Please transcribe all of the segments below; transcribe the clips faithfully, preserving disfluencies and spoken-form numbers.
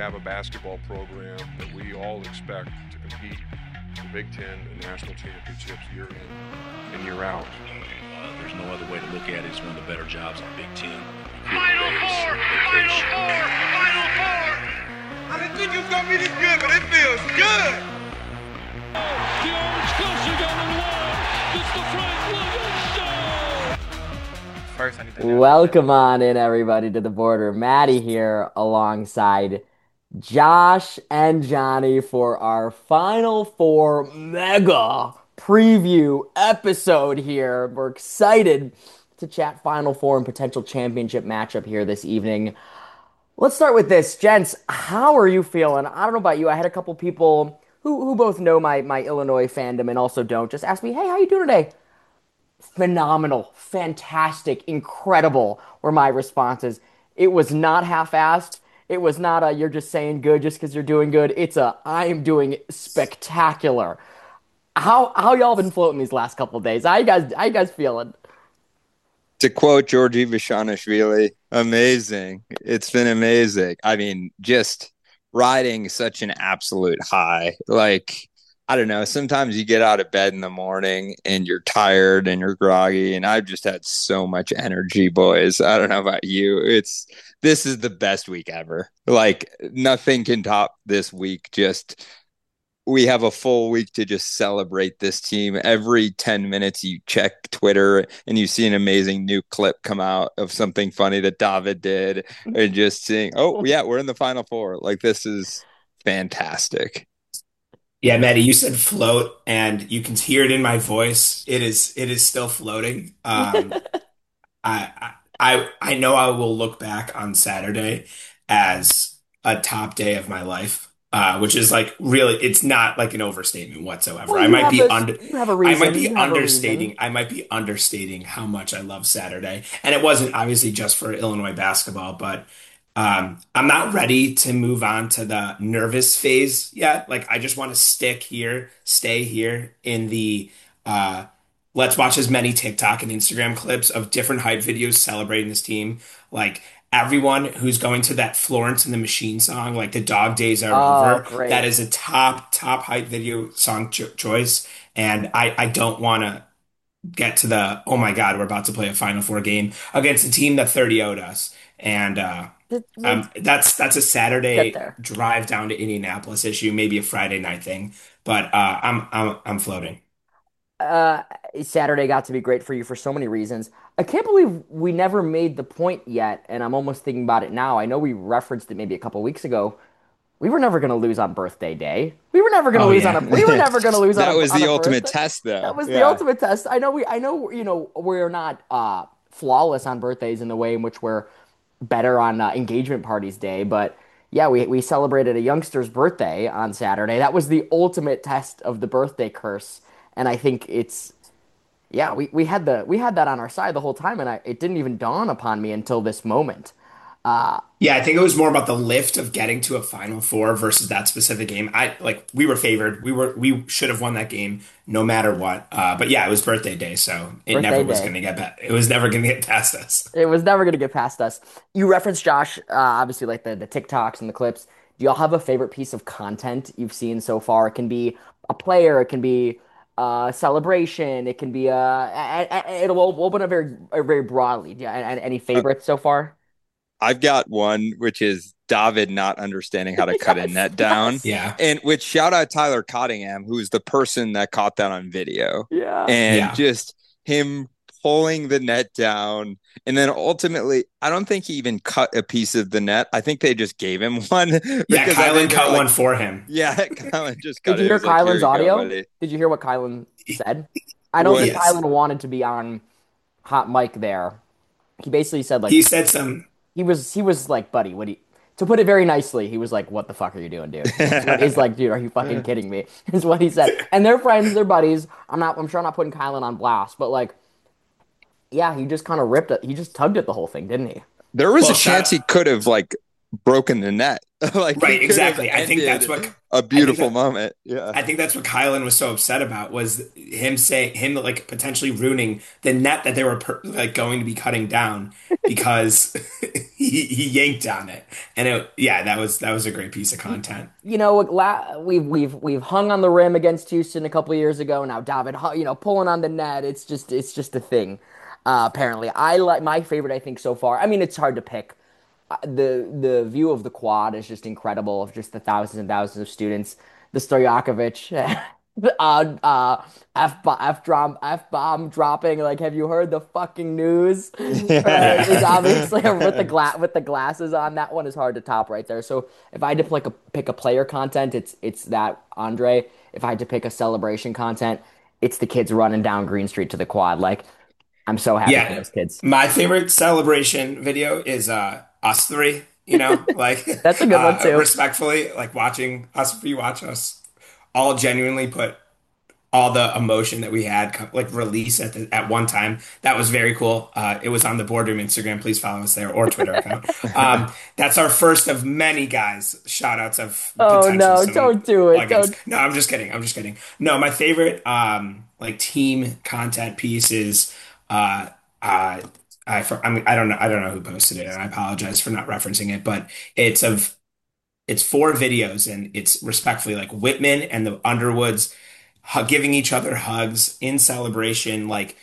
have a basketball program that we all expect to compete for Big Ten and national championships year in and year out. Uh, there's no other way to look at it. It's one of the better jobs in Big Ten. Final four! Final four! Final four! I didn't think it was going to be this good, but it feels good! The orange closer down the wall. It's the Frank Williams Show! First, I need to Welcome on in, everybody, to the border. Maddie here alongside Josh and Johnny for our Final Four mega preview episode here. We're excited to chat Final Four and potential championship matchup here this evening. Let's start with this. Gents, how are you feeling? I don't know about you. I had a couple people who, who both know my, my Illinois fandom and also don't just ask me, hey, how you doing today? Phenomenal, fantastic, incredible were my responses. It was not half-assed. It was not a you're just saying good just because you're doing good. It's a I am doing spectacular. How how y'all been floating these last couple of days? How you guys how you guys feeling? To quote Georgie Vishanishvili, amazing. It's been amazing. I mean, just riding such an absolute high. Like, I don't know, sometimes you get out of bed in the morning and you're tired and you're groggy, and I've just had so much energy, boys. I don't know about you. It's this is the best week ever. Like, nothing can top this week. Just we have a full week to just celebrate this team. Every ten minutes you check Twitter and you see an amazing new clip come out of something funny that David did, and just seeing, oh yeah, we're in the Final Four. Like, this is fantastic. Yeah, Maddie, you said float, and you can hear it in my voice. It is it is still floating. Um, I, I I know I will look back on Saturday as a top day of my life, uh, which is like really, it's not like an overstatement whatsoever. Well, I you might have be a, under, you have a I reason. might be You have a understating, reason. I might be understating how much I love Saturday, and it wasn't obviously just for Illinois basketball, but. Um, I'm not ready to move on to the nervous phase yet. Like, I just want to stick here, stay here in the uh, let's watch as many TikTok and Instagram clips of different hype videos celebrating this team. Like, everyone who's going to that Florence and the Machine song, like the dog days are Oh, over. great. That is a top, top hype video song cho- choice. And I, I don't want to get to the, oh my God, we're about to play a Final Four game against a team that thirty oh'd us. And, uh, Th- um, that's that's a Get Saturday there. drive down to Indianapolis issue, maybe a Friday night thing, but uh, I'm I'm I'm floating. Uh, Saturday got to be great for you for so many reasons. I can't believe we never made the point yet, and I'm almost thinking about it now. I know we referenced it maybe a couple weeks ago. We were never going to lose on birthday day. We were never going to Oh lose yeah, on a. We were never going to lose on That a. was on the a ultimate birthday. test, though. That was the Yeah. ultimate test. I know we. I know you know we're not uh, flawless on birthdays in the way in which we're better on uh, engagement parties day, but yeah, we we celebrated a youngster's birthday on Saturday. That was the ultimate test of the birthday curse, and I think it's yeah, we, we had the we had that on our side the whole time, and I, it didn't even dawn upon me until this moment. Uh, yeah. I think it was more about the lift of getting to a Final Four versus that specific game. I like we were favored. We were we should have won that game no matter what. Uh, but yeah, it was birthday day, so it Birthday never was day. going to get back. It was never going to get past us. It was never going to get past us. You referenced Josh, uh, obviously, like the, the TikToks and the clips. Do y'all have a favorite piece of content you've seen so far? It can be a player, it can be a celebration, it can be a, a, a- it'll open up very, very broadly. Yeah, and, and any Uh, favorites so far? I've got one, which is David not understanding how to cut a Yes, net down. yes, Yeah, And which, shout out Tyler Cottingham, who's the person that caught that on video. yeah. And yeah. just him pulling the net down. And then ultimately, I don't think he even cut a piece of the net. I think they just gave him one. Yeah, because I Kylan think cut like, one for him. Yeah, Kylan just Did cut you it. He hear was like, "Here Kylan's you go, audio? buddy." Did you hear what Kylan said? I don't What? think Yes. Kylan wanted to be on hot mic there. He basically said like He said some. he was he was like, buddy, what do you to put it very nicely, he was like, what the fuck are you doing, dude? He's like, dude, are you fucking kidding me? Is what he said. And they're friends, they're buddies. I'm not I'm sure I'm not putting Kylan on blast, but like, yeah, he just kind of ripped it. He just tugged at the whole thing, didn't he? There was Well, a chance shout, he could have like broken the net. Like he Right, could have exactly. I think that's ended what a I think beautiful that moment. Yeah. I think that's what Kylan was so upset about was him saying him like potentially ruining the net that they were per, like going to be cutting down because he he yanked on it. And it yeah, that was that was a great piece of content. You know, la we've we've we've hung on the rim against Houston a couple of years ago. Now David, Hu- you know, pulling on the net. It's just it's just a thing. Uh, apparently, I like my favorite. I think so far. I mean, it's hard to pick. Uh, the the view of the quad is just incredible. Of just the thousands and thousands of students. The Stojakovic, uh, uh, f f drum f bomb dropping. Like, have you heard the fucking news? Uh, it's Yeah. obviously with the gla with the glasses on. That one is hard to top right there. So if I had to pick a pick a player content, it's it's that Andre. If I had to pick a celebration content, it's the kids running down Green Street to the quad. Like, I'm so happy for Yeah. those kids. My favorite celebration video is uh us three, you know, like That's a good one uh too. respectfully, like watching us three watch us all genuinely put all the emotion that we had co- like release at the, at one time. That was very cool. Uh, it was on the Boardroom Instagram. Please follow us there or Twitter account. Um, that's our first of many guys. Shout outs of Oh potentially no, some don't do it. plugins. Don't. No, I'm just kidding. I'm just kidding. No, my favorite um, like team content piece is uh, uh, I for, I mean I don't know I don't know who posted it and I apologize for not referencing it, but it's of it's four videos and it's respectfully like Whitman and the Underwoods hu- giving each other hugs in celebration, like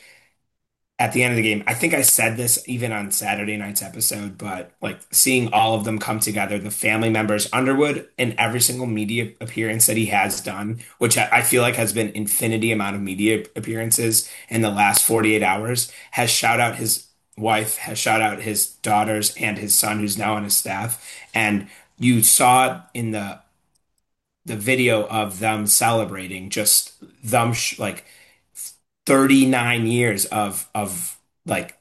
at the end of the game. I think I said this even on Saturday night's episode, but like seeing all of them come together, the family members, Underwood in every single media appearance that he has done, which I I feel like has been infinity amount of media appearances in the last forty-eight hours, has shout out his wife, has shout out his daughters and his son who's now on his staff. And you saw in the the video of them celebrating just them sh like thirty-nine years of of like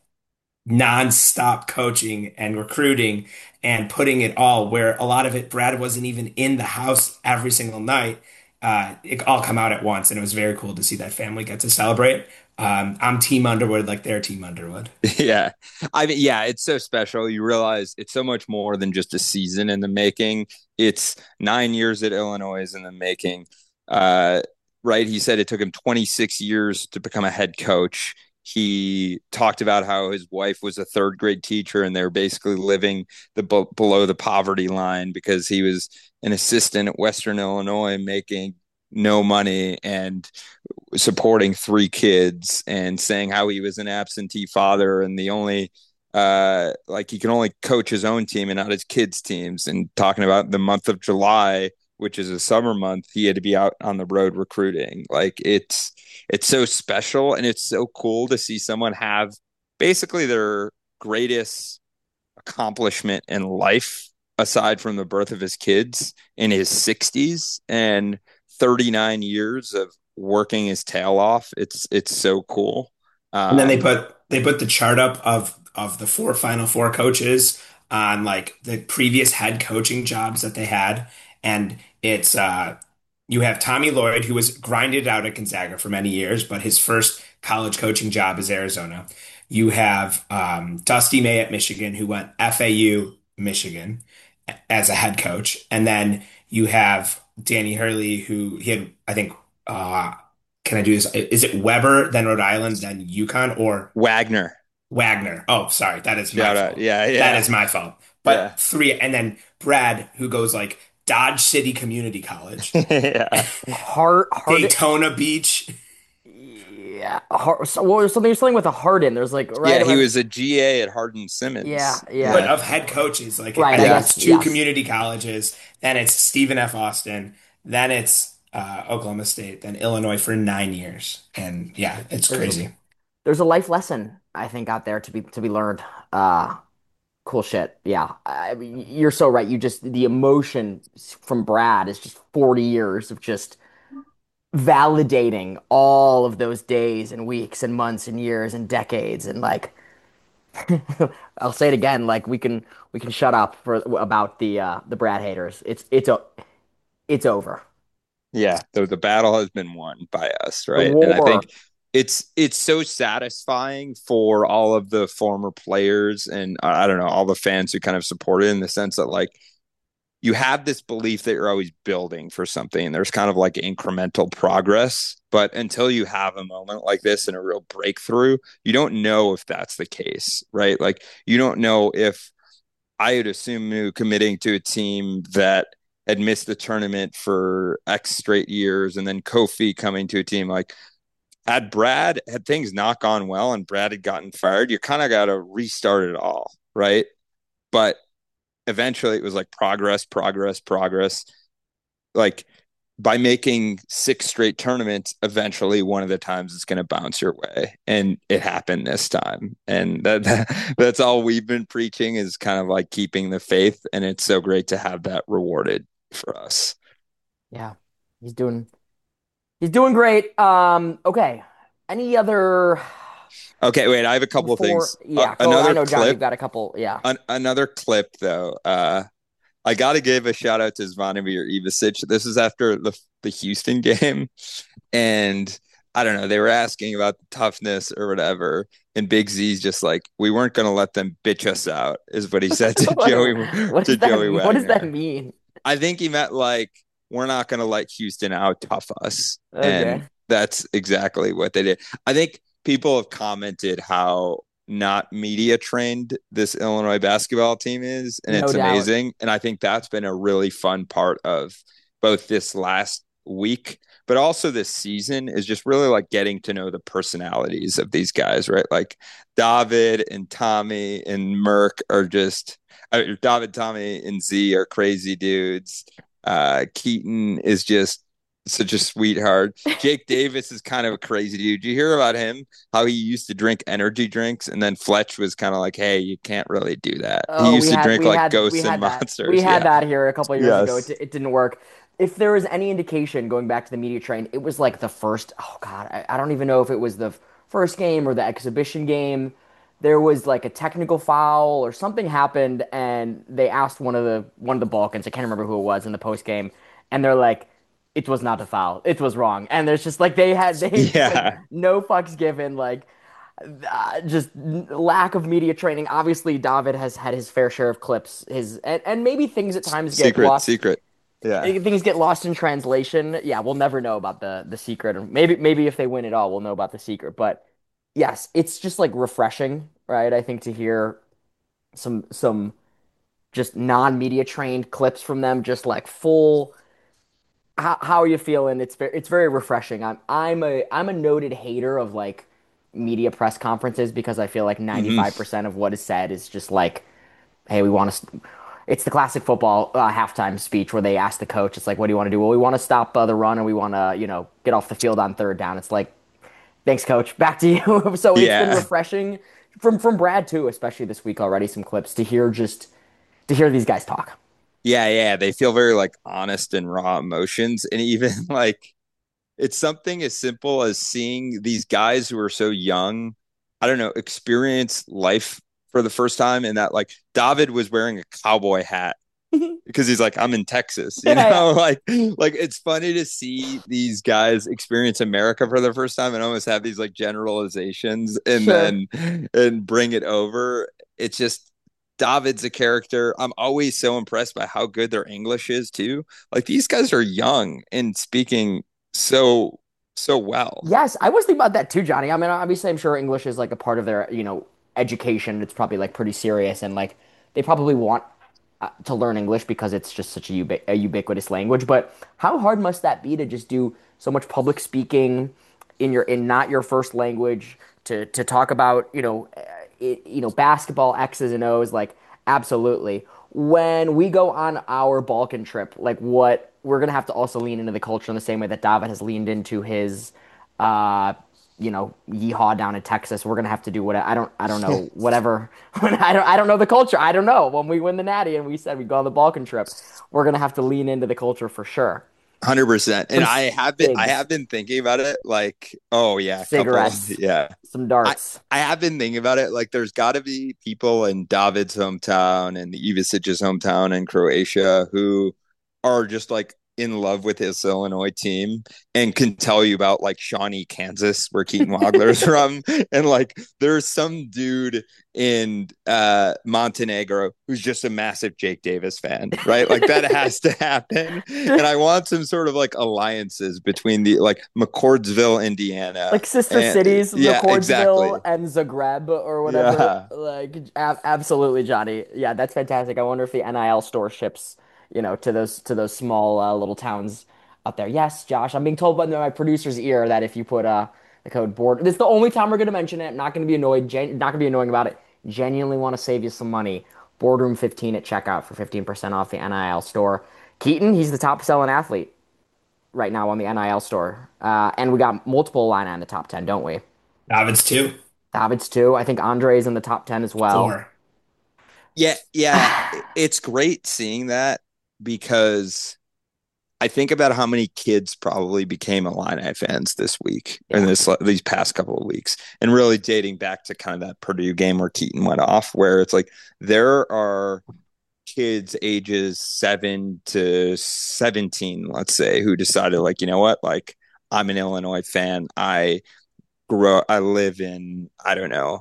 nonstop coaching and recruiting and putting it all where a lot of it Brad wasn't even in the house every single night. Uh, it all come out at once and it was very cool to see that family get to celebrate. Um, I'm Team Underwood like they're Team Underwood. Yeah. I mean, yeah, it's so special. You realize it's so much more than just a season in the making. It's nine years at Illinois in the making. Uh, right. He said it took him twenty-six years to become a head coach. He talked about how his wife was a third grade teacher and they were basically living the b- below the poverty line because he was an assistant at Western Illinois making no money and supporting three kids and saying how he was an absentee father and the only uh like he can only coach his own team and not his kids teams, and talking about the month of July, which is a summer month, he had to be out on the road recruiting. Like it's it's so special and it's so cool to see someone have basically their greatest accomplishment in life aside from the birth of his kids in his sixties and thirty-nine years of working his tail off. It's it's so cool. And then they Um, put they put the chart up of of the four Final Four coaches on like the previous head coaching jobs that they had, and it's uh you have Tommy Lloyd who was grinded out at Gonzaga for many years, but his first college coaching job is Arizona. You have um, Dusty May at Michigan who went F A U Michigan as a head coach, and then you have Danny Hurley who he had I think. Uh, can I do this? Is it Weber, then Rhode Island, then UConn, or Wagner, Wagner? Oh, sorry, that is my shout out. fault. Yeah, That yeah, is my fault. yeah. But three, and then Brad, who goes like Dodge City Community College, Yeah. Hard, hard. Daytona Beach. Yeah, hard, so, what was something something with a heart in. There's like right Yeah, he around. was a G A at Hardin Yeah, Simmons. yeah. But Yeah. of head coaches, like Right, I I think Yeah. it's guess two yes. community colleges, then it's Stephen F. Austin, then it's uh, Oklahoma State, then Illinois for nine years, and yeah, it's There's a crazy. there's a life lesson I think out there to be to be learned. Uh, cool shit. Yeah, I mean, you're so right. You just the emotion from Brad is just forty years of just validating all of those days and weeks and months and years and decades and like I'll say it again, like we can we can shut up for about the uh the Brad haters. It's it's a it's over. Yeah. The, the battle has been won by us, The right? And I think war. it's it's so satisfying for all of the former players and I don't know all the fans who kind of support it in the sense that like you have this belief that you're always building for something. There's kind of like incremental progress, but until you have a moment like this and a real breakthrough, you don't know if that's the case, right? Like you don't know if I would assume you committing to a team that had missed the tournament for X straight years and then Kofi coming to a team like had Brad, had things not gone well and Brad had gotten fired, you kind of got to restart it all, right? But eventually it was like progress, progress, progress. Like by making six straight tournaments, eventually one of the times it's going to bounce your way. And it happened this time. And that, that that's all we've been preaching is kind of like keeping the faith. And it's so great to have that rewarded for us. Yeah, he's doing he's doing great. Um, okay. Any other Okay, wait, I have a couple before, of things. Yeah, uh, go, another I know, John, clip, you've got a couple. Yeah. an, another clip though. Uh, I got to give a shout out to Zvonimir Ivicic. This is after the the Houston game, and I don't know. They were asking about the toughness or whatever, and Big Z's just like, "We weren't going to let them bitch us out," is what he said to what, Joey what to does that, Joey What does that Wagner. mean? I think he meant like we're not going to let Houston out tough us, Okay. and that's exactly what they did. I think people have commented how not media trained this Illinois basketball team is, and No it's doubt. amazing. And I think that's been a really fun part of both this last week, but also this season is just really like getting to know the personalities of these guys, right? Like David and Tommy and Merck are just uh, David, Tommy, and Z are crazy dudes. Uh, Keaton is just such a sweetheart. Jake Davis is kind of a crazy dude. Did you hear about him? How he used to drink energy drinks, and then Fletch was kind of like, "Hey, you can't really do that." He Oh, used we to had drink we like had we ghosts and had that monsters. we had Yeah. that here a couple of years ago. It, Yes. it didn't work. If there was any indication going back to the media train, it was like the first. Oh God, I, I don't even know if it was the first game or the exhibition game. There was like a technical foul or something happened, and they asked one of the one of the Balkans. I can't remember who it was in the post game, and they're like, "It was not a foul. It was wrong." And there's just like they had they just like Yeah. no fucks given. Like uh, just lack of media training. Obviously, David has had his fair share of clips. His and, and maybe things at times get Secret, lost. secret. Yeah. Things get lost in translation. Yeah, we'll never know about the the secret. Or maybe maybe if they win it all, we'll know about the secret. But yes, it's just like refreshing, right? I think to hear some some just non-media trained clips from them, just like full. How, how are you feeling? It's very it's very refreshing. I'm I'm a I'm a noted hater of like media press conferences because I feel like hmm ninety-five percent of what is said is just like, hey, we want to. It's the classic football uh, halftime speech where they ask the coach, it's like, what do you want to do? Well, we want to stop uh, the run and we want to, you know, get off the field on third down. It's like, thanks, coach. Back to you. So it's been Yeah. refreshing from from Brad too, especially this week already. Some clips to hear just to hear these guys talk. Yeah, yeah. They feel very like honest and raw emotions. And even like it's something as simple as seeing these guys who are so young, I don't know, experience life for the first time. And that like David was wearing a cowboy hat because he's like, I'm in Texas, you Yeah, know, yeah. like like it's funny to see these guys experience America for the first time and almost have these like generalizations and Sure. then and bring it over. It's just David's a character. I'm always so impressed by how good their English is too. Like these guys are young and speaking so so well. Yes, I was thinking about that too, Johnny. I mean, obviously, I'm sure English is like a part of their, you know, education. It's probably like pretty serious, and like they probably want uh, to learn English because it's just such a, ubi a ubiquitous language. But how hard must that be to just do so much public speaking in your in not your first language to to talk about, you know, uh, it, you know, basketball X's and O's? Like, absolutely. When we go on our Balkan trip, like what we're gonna have to also lean into the culture in the same way that David has leaned into his, uh, you know, yeehaw down in Texas. We're gonna have to do what I don't, I don't know, whatever. I don't, I don't know the culture. I don't know. When we win the Natty and we said we go on the Balkan trip, we're gonna have to lean into the culture for sure. one hundred percent. And Some I have been I cigs, have been thinking about it like, oh yeah, a couple cigarettes, yeah. some I darts. I have been thinking about it. Like, there's got to be people in David's hometown and Ivicic's hometown in Croatia who are just like in love with this Illinois team and can tell you about like Shawnee, Kansas, where Keaton Wagler is from. And like there's some dude in uh, Montenegro who's just a massive Jake Davis fan, right? Like that has to happen. And I want some sort of like alliances between the like McCordsville, Indiana. Like sister and, cities, yeah, McCordsville exactly. and Zagreb or whatever. Yeah. Like ab- absolutely, Johnny. Yeah, that's fantastic. I wonder if the N I L store ships, you know, to those to those small uh, little towns out there. Yes, Josh, I'm being told by my producer's ear that if you put uh the code board, this is the only time we're going to mention it. I'm not going to be annoyed. Gen- not going to be annoying about it. Genuinely want to save you some money. Boardroom fifteen at checkout for fifteen percent off the N I L store. Keaton, he's the top selling athlete right now on the N I L store. Uh, and we got multiple line in the top ten, don't we? Davids too. Davids too. I think Andre's in the top ten as well. Four. Yeah, yeah. It's great seeing that because I think about how many kids probably became Illini fans this week Yeah. and this these past couple of weeks, and really dating back to kind of that Purdue game where Keaton went off, where it's like there are kids ages seven to seventeen, let's say, who decided like, you know what, like I'm an Illinois fan. I grow, I live in, I don't know,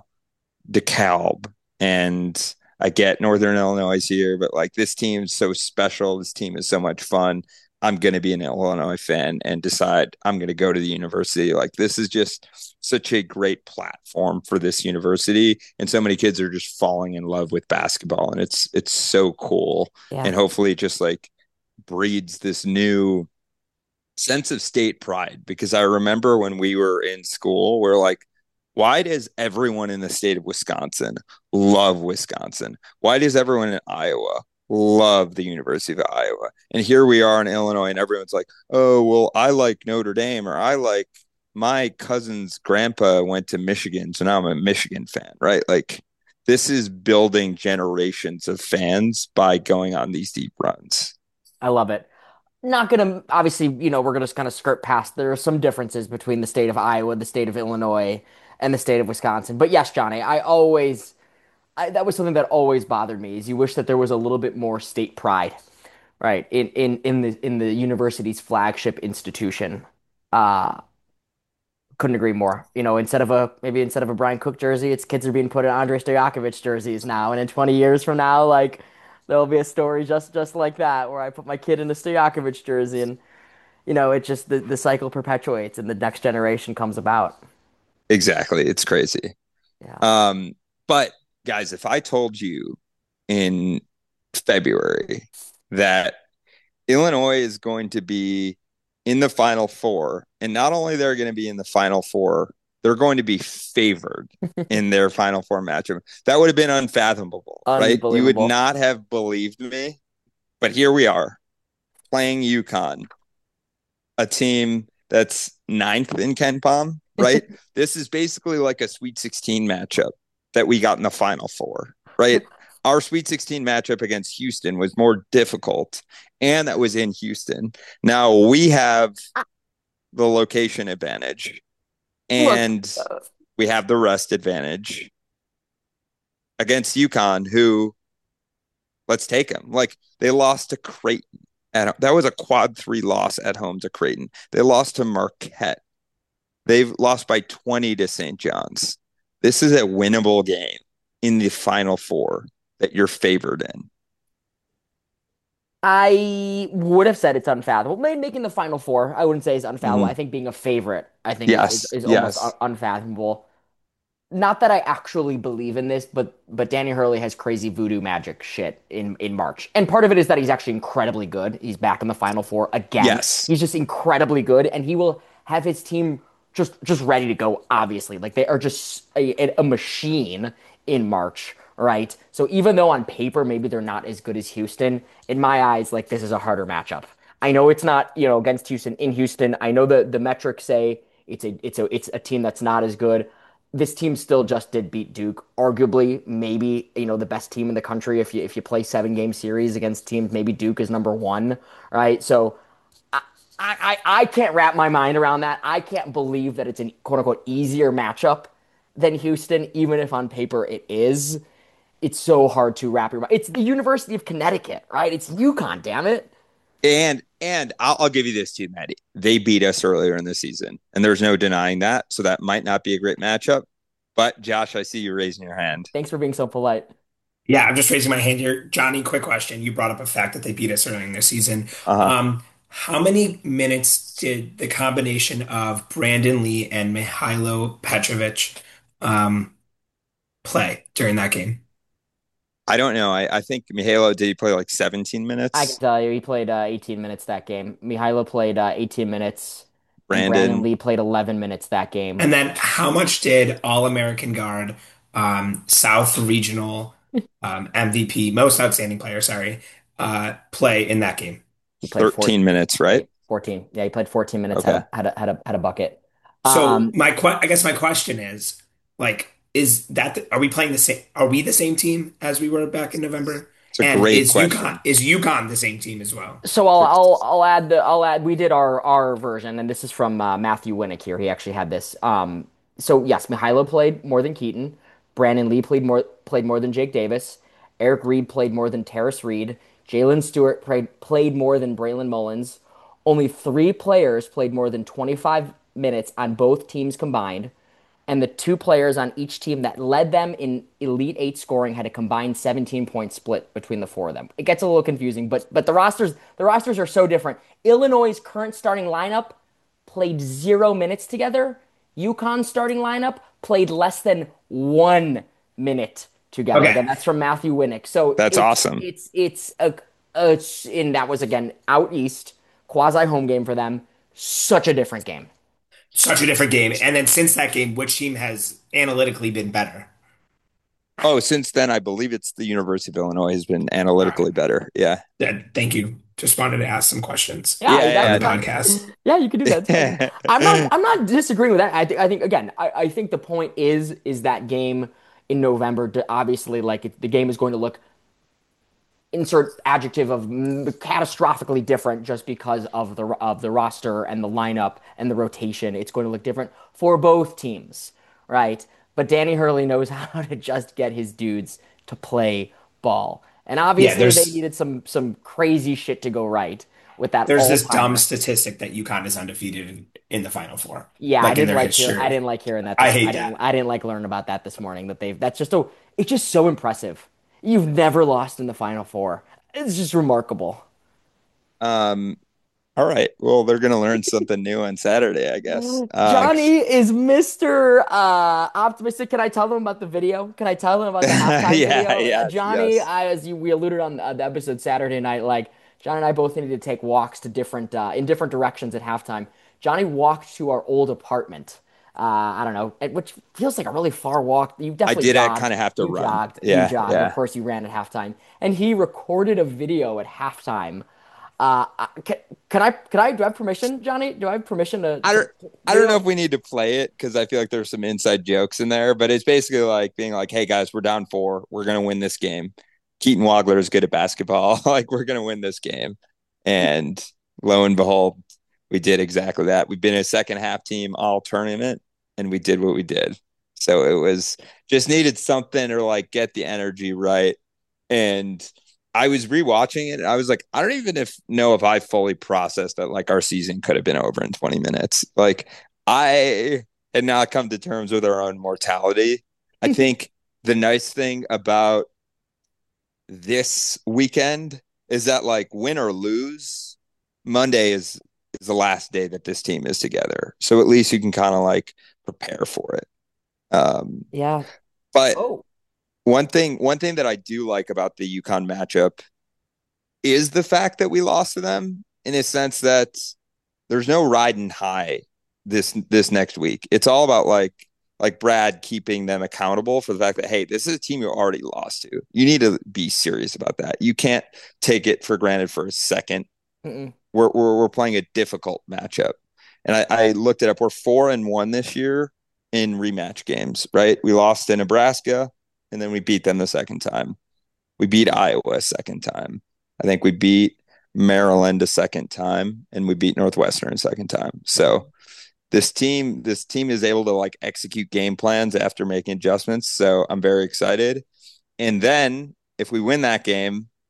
DeKalb, and I get Northern Illinois here, but like this team's so special. This team is so much fun. I'm going to be an Illinois fan and decide I'm going to go to the university. Like this is just such a great platform for this university. And so many kids are just falling in love with basketball, and it's, it's so cool. Yeah. And hopefully it just like breeds this new sense of state pride, because I remember when we were in school, we're like, why does everyone in the state of Wisconsin love Wisconsin? Why does everyone in Iowa love the University of Iowa? And here we are in Illinois, and everyone's like, oh, well, I like Notre Dame, or I like my cousin's grandpa went to Michigan, so now I'm a Michigan fan, right? Like this is building generations of fans by going on these deep runs. I love it. Not gonna obviously, you know, we're gonna kind of skirt past. There are some differences between the state of Iowa, the state of Illinois, and the state of Wisconsin. But yes, Johnny, I always I, that was something that always bothered me. Is you wish that there was a little bit more state pride, right? In in in the in the university's flagship institution. Uh couldn't agree more. You know, instead of a maybe instead of a Brian Cook jersey, it's kids are being put in Andrei Stojakovic jerseys now. And in twenty years from now, like there'll be a story just just like that where I put my kid in a Stojakovic jersey, and you know, it just the, the cycle perpetuates and the next generation comes about. Exactly. It's crazy. Yeah. Um, but guys, if I told you in February that Illinois is going to be in the Final Four, and not only they're going to be in the Final Four, they're going to be favored in their Final Four matchup, that would have been unfathomable, right? You would not have believed me. But here we are playing UConn, a team that's ninth in KenPom, right? This is basically like a Sweet sixteen matchup that we got in the Final Four, right? Our Sweet sixteen matchup against Houston was more difficult, and that was in Houston. Now we have the location advantage, and we have the rest advantage against UConn, who, let's take them. Like, they lost to Creighton. At, that was a quad three loss at home to Creighton. They lost to Marquette. They've lost by twenty to Saint John's. This is a winnable game in the Final Four that you're favored in. I would have said it's unfathomable. Maybe making the Final Four, I wouldn't say is unfathomable. Mm-hmm. I think being a favorite, I think yes. is, is yes. almost un- unfathomable. Not that I actually believe in this, but but Danny Hurley has crazy voodoo magic shit in, in March. And part of it is that he's actually incredibly good. He's back in the Final Four again. Yes. He's just incredibly good, and he will have his team just just ready to go, obviously. Like, they are just a, a machine in March, right? So even though on paper maybe they're not as good as Houston, in my eyes, like, this is a harder matchup. I know it's not, you know, against Houston in Houston. I know the the metrics say it's a it's a it's a team that's not as good. This team still just did beat Duke, arguably maybe, you know, the best team in the country. If you if you play seven game series against teams, maybe Duke is number one, right? So I I I can't wrap my mind around that. I can't believe that it's an quote unquote easier matchup than Houston, even if on paper it is. It's so hard to wrap your mind. It's the University of Connecticut, right? It's UConn, damn it. And And I'll, I'll give you this too, Maddie. They beat us earlier in the season, and there's no denying that. So that might not be a great matchup. But Josh, I see you raising your hand. Thanks for being so polite. Yeah, I'm just raising my hand here. Johnny, quick question. You brought up a fact that they beat us earlier in the season. Uh huh. Um, how many minutes did the combination of Brandon Lee and Mihailo Petrovic um, play during that game? I don't know. I, I think Mihailo, did he play like seventeen I can minutes? tell you, he played uh, eighteen minutes that game. Mihailo played uh, eighteen minutes, and Brandon Brandon, Lee played eleven minutes that game. And then how much did All-American guard, um, South Regional um, M V P, most outstanding player, sorry, uh, play in that game? He played four, thirteen minutes, right? fourteen. Yeah, he played fourteen minutes, had Okay. a had a had a, had a bucket. So Um, my que I guess my question is, like, is that the, are we playing the same? Are we the same team as we were back in November? It's a And great is UConn question. is UConn the same team as well? So I'll I'll I'll add the I'll add we did our our version, and this is from uh, Matthew Winnick here. He actually had this. Um, so yes, Mihailo played more than Keaton. Brandon Lee played more played more than Jake Davis. Eric Reed played more than Terrace Reed. Jalen Stewart played played more than Braylon Mullins. Only three players played more than twenty-five minutes on both teams combined, and the two players on each team that led them in Elite Eight scoring had a combined seventeen point split between the four of them. It gets a little confusing, but but the rosters the rosters are so different. Illinois' current starting lineup played zero minutes together. UConn's starting lineup played less than one minute together. Okay, Again, that's from Matthew Winnick. So That's it's awesome. it's it's a, a and that was again out east, quasi home game for them. Such a different game. such a different game. And then since that game, which team has analytically been better? Oh, since then, I believe it's the University of Illinois has been All right, analytically better. Yeah. then thank you. Just wanted to ask some questions Yeah, on Yeah, the that's yeah. podcast. yeah, you can do that. It's fine. No. I'm not I'm not disagreeing with that. I think I think again, I, I think the point is is that game in November, to obviously like it, the game is going to look insert adjective of mm, catastrophically different just because of the of the roster and the lineup and the rotation. It's going to look different for both teams, right? But Danny Hurley knows how to just get his dudes to play ball. And Yeah, obviously they there's needed some some crazy shit to go right with that there's this dumb all-timer. statistic that UConn is undefeated in, in the Final Four, Yeah, I like in didn't their like hear I history. didn't like hearing that I this I hate didn't that. I didn't like learning about that this morning that they've that's just so it's just so impressive. You've never lost in the Final Four. It's just remarkable. Um, all right. Well, they're going to learn something new on Saturday, I guess. Uh, Johnny is Mister Uh, optimistic. Can I tell them about the video? Can I tell them about the halftime yeah, video? Uh, yes, Johnny, yes. I, as you, we alluded on uh, the episode Saturday night, like John and I both needed to take walks to different uh, in different directions at halftime. Johnny walked to our old apartment. Uh, I don't know, it- which feels like a really far walk. You I definitely did jogged. kind of have to You run. jogged. You Yeah, jogged. Of yeah. course, you ran at halftime, and he recorded a video at halftime. Uh, can, can I? Can I? Do I have permission, Johnny? Do I have permission to? I to, don't to I don't know video? if we need to play it because I feel like there's some inside jokes in there, but it's basically like being like, hey guys, we're down four. We're gonna win this game. Keaton Wagler is good at basketball. Like we're gonna win this game. And lo and behold, we did exactly that. We've been a second half team all tournament and we did what we did. So it was just needed something or like get the energy right. And I was rewatching it. And I was like, I don't even if know if I fully processed that like our season could have been over in twenty minutes. Like I had not come to terms with our own mortality. I think the nice thing about this weekend is that like win or lose, Monday is is the last day that this team is together. So at least you can kind of like prepare for it. Um, Yeah. but Oh, one thing one thing that I do like about the UConn matchup is the fact that we lost to them in a sense that there's no riding high this this next week. It's all about like like Brad keeping them accountable for the fact that hey, this is a team you already lost to. You need to be serious about that. You can't take it for granted for a second. mm-mm. We're we're, we're playing a difficult matchup, and I, I looked it up. We're four and one this year in rematch games. Right, we lost to Nebraska, and then we beat them the second time. We beat Iowa a second time. I think we beat Maryland a second time, and we beat Northwestern a second time. So this team, this team is able to like execute game plans after making adjustments. So I'm very excited. And then if we win that game,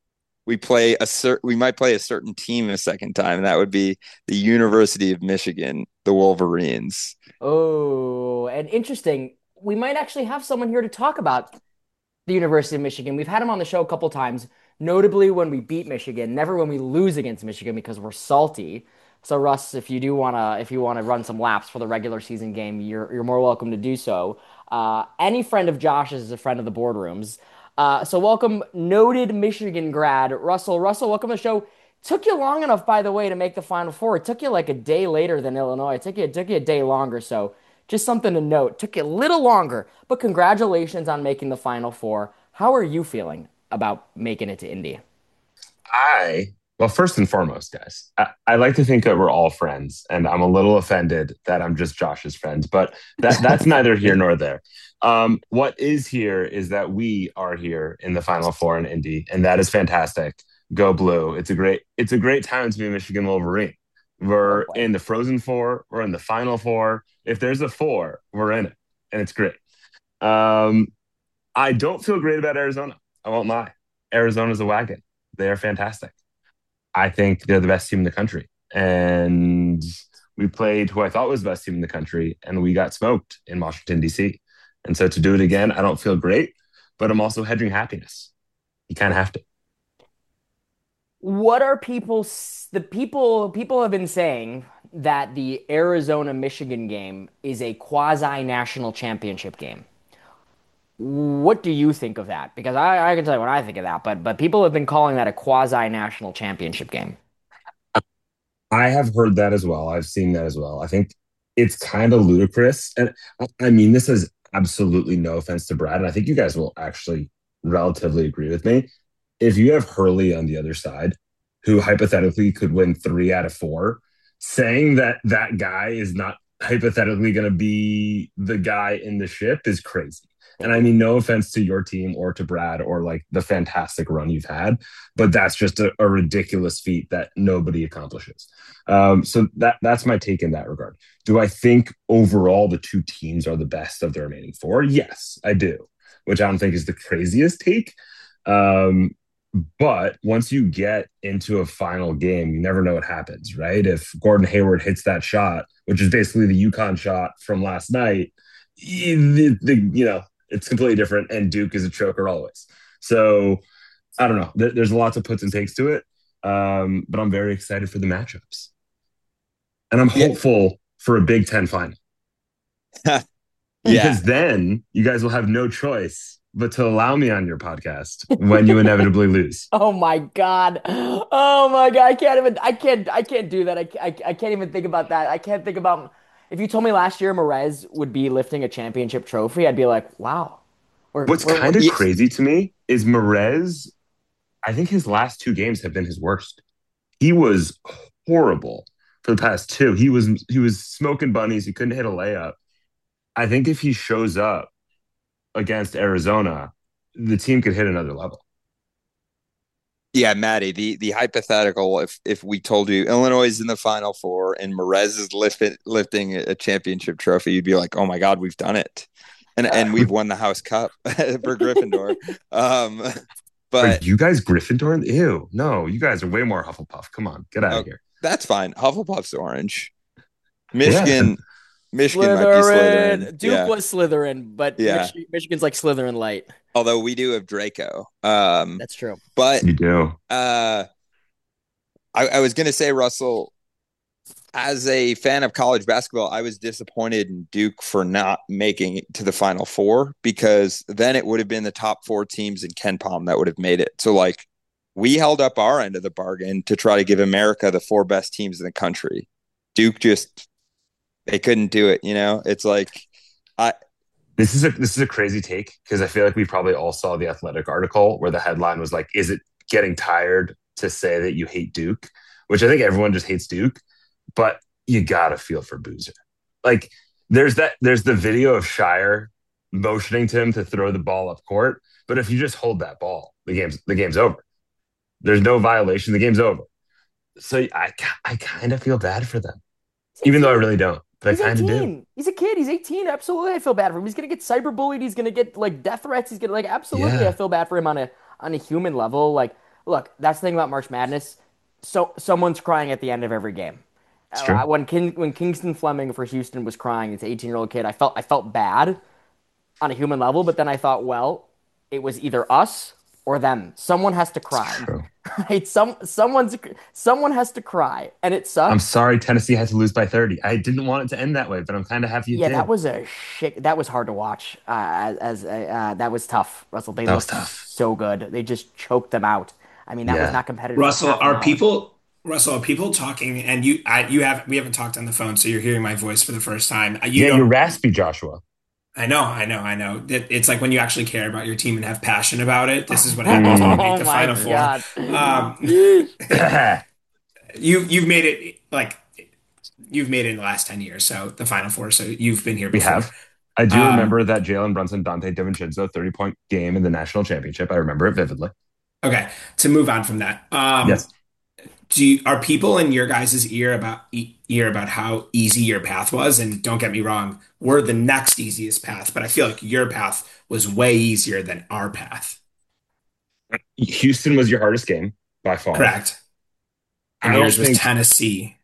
we play a cert we might play a certain team a second time. And that would be the University of Michigan, the Wolverines. Oh, and interesting. We might actually have someone here to talk about the University of Michigan. We've had him on the show a couple times, notably when we beat Michigan, never when we lose against Michigan because we're salty. So Russ, if you do wanna if you wanna run some laps for the regular season game, you're you're more welcome to do so. Uh, any friend of Josh's is a friend of the boardrooms. Uh, so welcome, noted Michigan grad Russell. Russell, welcome to the show. Took you long enough, by the way, to make the Final Four. It took you like a day later than Illinois. It took you it took you a day longer. So just something to note. Took you a little longer, but congratulations on making the Final Four. How are you feeling about making it to Indy? I, well, first and foremost, guys, I, I like to think that we're all friends, and I'm a little offended that I'm just Josh's friend, but that that's neither here nor there. Um, what is here is that we are here in the Final Four in Indy, and that is fantastic. Go Blue! It's a great, it's a great time to be a Michigan Wolverine. We're in the Frozen Four, we're in the Final Four. If there's a four, we're in it, and it's great. Um, I don't feel great about Arizona. I won't lie. Arizona's a wagon. They are fantastic. I think they're the best team in the country. And we played who I thought was the best team in the country, and we got smoked in Washington, D C. And so to do it again, I don't feel great, but I'm also hedging happiness. You kind of have to. What are people, the people, people have been saying that the Arizona Michigan game is a quasi national championship game. What do you think of that? Because I, I can tell you what I think of that, but but people have been calling that a quasi national championship game. I have heard that as well. I've seen that as well. I think it's kind of ludicrous. And I I mean, this is absolutely no offense to Brad. And I think you guys will actually relatively agree with me. If you have Hurley on the other side, who hypothetically could win three out of four, saying that that guy is not hypothetically going to be the guy in the ship is crazy. And I mean, no offense to your team or to Brad or like the fantastic run you've had, but that's just a, a ridiculous feat that nobody accomplishes. Um, so that that's my take in that regard. Do I think overall the two teams are the best of the remaining four? Yes, I do, which I don't think is the craziest take. Um, but once you get into a final game, you never know what happens, right? If Gordon Hayward hits that shot, which is basically the UConn shot from last night, the, the you know, it's completely different, and Duke is a choker always. So I don't know. There, there's lots of puts and takes to it, um, but I'm very excited for the matchups, and I'm Yeah. hopeful for a Big Ten final. Yeah. Because then you guys will have no choice but to allow me on your podcast when you inevitably lose. Oh my God. Oh my God. I can't even, I can't, I can't do that. I, I, I can't even think about that. I can't think about, if you told me last year Merez would be lifting a championship trophy, I'd be like, wow. We're, What's we're, kind of Yeah. crazy to me is Merez, I think his last two games have been his worst. He was horrible for the past two. He was he was smoking bunnies. He couldn't hit a layup. I think if he shows up against Arizona, the team could hit another level. Yeah, Maddie, the the hypothetical, if if we told you Illinois is in the Final Four and Merez is lift, lifting a championship trophy, you'd be like, oh my God, we've done it. And and we've won the House Cup for Gryffindor. Um, Are but you guys Gryffindor? Ew. No, you guys are way more Hufflepuff. Come on, get out Oh, of here. that's fine. Hufflepuff's orange. Michigan, Michigan might be Slytherin. Slytherin. Duke Yeah. was Slytherin, but Yeah. Mich- Michigan's like Slytherin light. Although we do have Draco. Um, That's true. but You do. uh, I, I was going to say, Russell, as a fan of college basketball, I was disappointed in Duke for not making it to the Final Four, because then it would have been the top four teams in Ken Palm that would have made it. So, like, we held up our end of the bargain to try to give America the four best teams in the country. Duke just, they couldn't do it. You know, it's like, I, This is a this is a crazy take because I feel like we probably all saw the Athletic article where the headline was like, "Is it getting tired to say that you hate Duke?" Which I think everyone just hates Duke, but you gotta feel for Boozer. Like there's that there's the video of Shire motioning to him to throw the ball up court, but if you just hold that ball, the game's the game's over. There's no violation. The game's over. So I I kind of feel bad for them, even though I really don't. But He's I kind of do. eighteen. He's a kid. He's eighteen. Absolutely, I feel bad for him. He's gonna get cyberbullied. He's gonna get like death threats. He's gonna like absolutely. Yeah. I feel bad for him on a on a human level. Like look, that's the thing about March Madness. So someone's crying at the end of every game. It's Uh, true. when King, when Kingston Fleming for Houston was crying, this eighteen year old kid, I felt I felt bad on a human level, but then I thought, well, it was either us or them. Someone has to cry, True. right? Some someone's someone has to cry, and it I'm sucks. sorry Tennessee had to lose by thirty. I didn't want it to end that way, but I'm kind of happy it Yeah, did. that was a shit. That was hard to watch. Uh, as as uh, that was tough, Russell. They That was looked tough. so good. They just choked them out. I mean, that was Yeah. not competitive. for Russell, half an are hour. people Russell, are people talking and you I, you have we haven't talked on the phone, so you're hearing my voice for the first time. Uh, You Yeah, don't you're raspy, Joshua. I know, I know, I know. It, it's like when you actually care about your team and have passion about it. This is what happens when you make Oh the my Final Four. God. Um, Yeesh. you you've made it like you've made it in the last ten years, so the Final Four. So you've been here We before. have. I do Um, remember that Jalen Brunson, Dante DiVincenzo thirty point game in the national championship. I remember it vividly. Okay, to move on from that. Um, Yes. do you, are people in your guys' ear about e- ear about how easy your path was? And don't get me wrong, we're the next easiest path, but I feel like your path was way easier than our path. Houston was your hardest game by far. Correct. And I don't yours was think. Tennessee.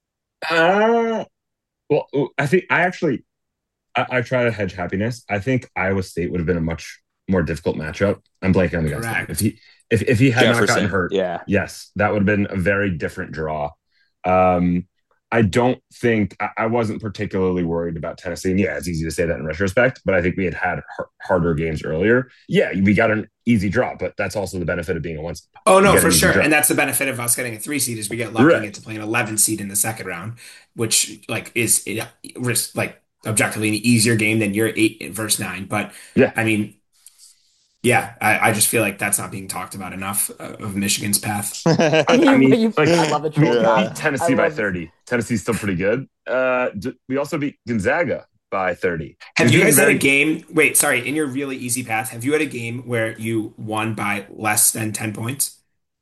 Uh, well, I think I actually I, I try to hedge happiness. I think Iowa State would have been a much more difficult matchup. I'm blanking on the guy's name. Correct. If he if if he had not Jefferson. gotten hurt, Yeah. yes, that would have been a very different draw. Um, I don't think I, I wasn't particularly worried about Tennessee. And yeah, it's easy to say that in retrospect, but I think we had had har- harder games earlier. Yeah, we got an easy draw, but that's also the benefit of being a one. Oh You no, get for an easy sure. draw. And that's the benefit of us getting a three seed is we get lucky Right. and get to play an eleven seed in the second round, which like is it, risk like objectively an easier game than your eight versus nine. But Yeah. I mean, yeah, I, I just feel like that's not being talked about enough uh, of Michigan's path. I, I mean, You- like, I love the we troll beat cast. Tennessee I by love this. thirty. Tennessee's still pretty good. Uh, d- we also beat Gonzaga by thirty. Have We've you been guys had very- a game? Wait, sorry, in your really easy path, have you had a game where you won by less than ten points?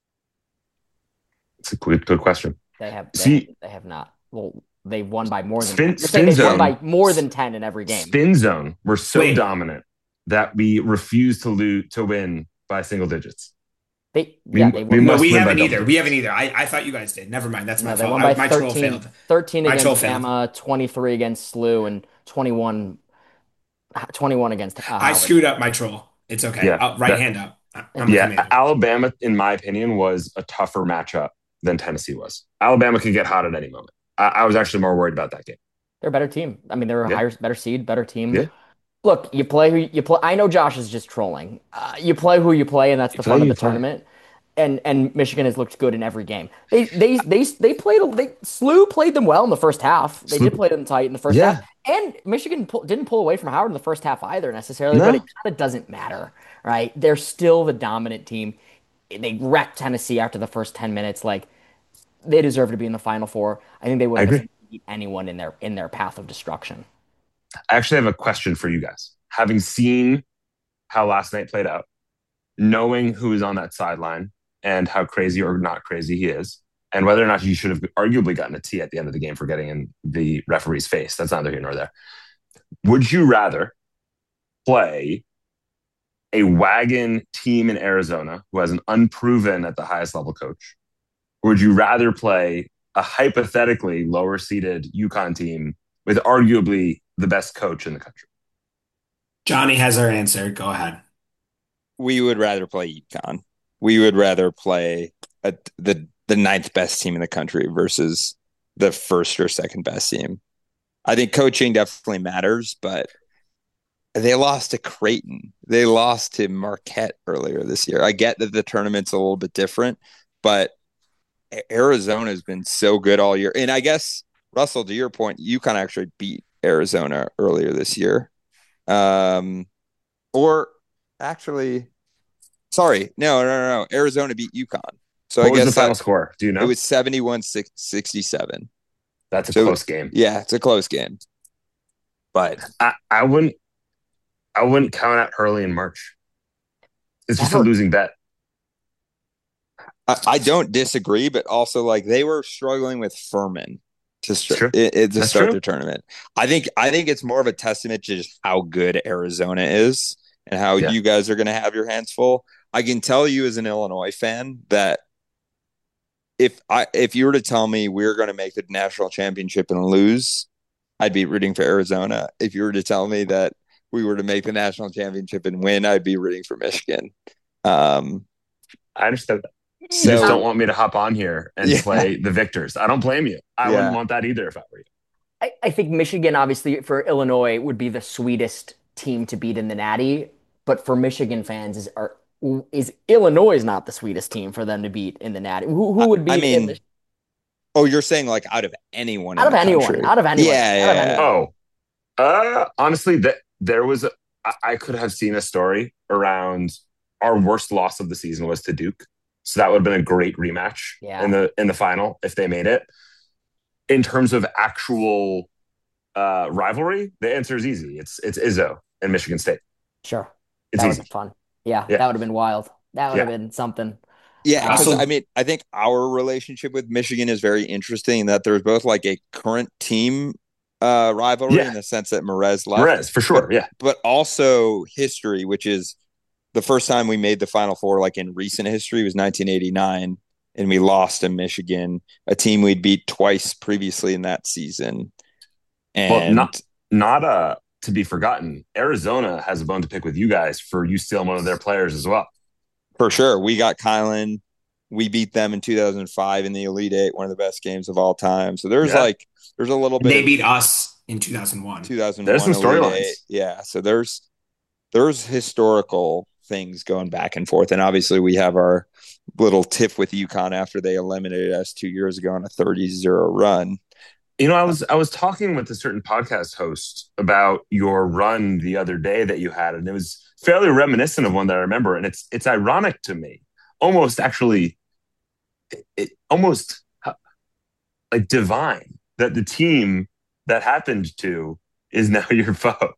It's a good, good question. They have. They, See- they have not. Well, they won by more than. Spin- You're saying spin they won zone. by more than ten in every game. Spin zone. We're so Wait. dominant that we refuse to lose to win by single digits. They We- yeah they we won. No, must we win by haven't double either. digits. We haven't either. I, I thought you guys did. Never mind. That's my No, they fault. won I- by my troll thirteen, failed. thirteen My against troll failed. Bama, twenty-three against S L U, and twenty-one, twenty-one against uh, I Howard. screwed up my troll. It's okay. Yeah. Uh, right That- hand up. I- I'm a Yeah, commander. Alabama, in my opinion, was a tougher matchup than Tennessee was. Alabama could get hot at any moment. I, I was actually more worried about that game. They're a better team. I mean, they're a Yeah. higher, better seed, better team. Yeah. Look, you play who you play. I know Josh is just trolling. Uh, you play who you play, and that's You the play fun who of you the play. tournament. And and Michigan has looked good in every game. They they they they played. They S L U played them well in the first half. They S L U did play them tight in the first Yeah. half. And Michigan pull, didn't pull away from Howard in the first half either necessarily. No. But it kind of doesn't matter, right? They're still the dominant team. They wrecked Tennessee after the first ten minutes. Like they deserve to be in the Final Four. I think they would I agree. have beat anyone in their in their path of destruction. I actually have a question for you guys. Having seen how last night played out, knowing who is on that sideline and how crazy or not crazy he is, and whether or not he should have arguably gotten a T at the end of the game for getting in the referee's face. That's neither here nor there. Would you rather play a wagon team in Arizona who has an unproven at the highest level coach? Or would you rather play a hypothetically lower seeded UConn team with arguably the best coach in the country? Johnny has our answer. Go ahead. We would rather play UConn. We would rather play a, the the ninth best team in the country versus the first or second best team. I think coaching definitely matters, but they lost to Creighton. They lost to Marquette earlier this year. I get that the tournament's a little bit different, but Arizona has been so good all year. And I guess, Russell, to your point, UConn actually beat Arizona earlier this year. Um, or actually, sorry, no, no, no, no. Arizona beat UConn. So What I was guess the final that, score? Do you know? it was seventy-one sixty-seven. That's a so- close game. Yeah, it's a close game. But I, I wouldn't I wouldn't count out Hurley in March. It's just a Ever. losing bet. I, I don't disagree, but also like they were struggling with Furman to Sure. start it, it- to That's start true. their tournament. I think I think it's more of a testament to just how good Arizona is and how Yeah. you guys are going to have your hands full. I can tell you as an Illinois fan that if I if you were to tell me we're going to make the national championship and lose, I'd be rooting for Arizona. If you were to tell me that we were to make the national championship and win, I'd be rooting for Michigan. Um, I understand that. You so, just don't want me to hop on here and yeah. play the victors. I don't blame you. I Yeah. wouldn't want that either if I were you. I, I think Michigan, obviously, for Illinois, would be the sweetest team to beat in the Natty. But for Michigan fans, is are is Illinois is not the sweetest team for them to beat in the Natty? Who who would be? I mean, in the, oh, you're saying like out of anyone? out in of the anyone, country. out of anyone, Yeah, out of yeah. anyone. Oh, uh, honestly, that there was. A, I, I could have seen a story around our worst loss of the season was to Duke, so that would have been a great rematch Yeah. in the in the final if they made it. In terms of actual uh, rivalry, the answer is easy. It's it's Izzo and Michigan State. Sure, It's that would easy. have been fun. Yeah, Yeah. that would have been wild. That would have Yeah. been something. Yeah, because Also- I mean, I think our relationship with Michigan is very interesting in that there's both like a current team uh, rivalry Yeah. in the sense that Merez left, Perez, for sure. Yeah. but also history, which is the first time we made the Final Four, like in recent history, was nineteen eighty-nine, and we lost to Michigan, a team we'd beat twice previously in that season. And Well, not not uh to be forgotten, Arizona has a bone to pick with you guys for you stealing one of their players as well. for sure, we got Kylan. We beat them in two thousand five in the Elite Eight, one of the best games of all time. So there's Yeah. like there's a little And bit they of beat us in two thousand one. two thousand one. There's some Elite storylines. Eight. Yeah. So there's there's historical things going back and forth. And obviously we have our little tiff with UConn after they eliminated us two years ago on a thirty zero run. You know, I was I was talking with a certain podcast host about your run the other day that you had, and it was fairly reminiscent of one that I remember. And it's it's ironic to me, almost actually, it, it almost uh, like divine that the team that happened to is now your foe.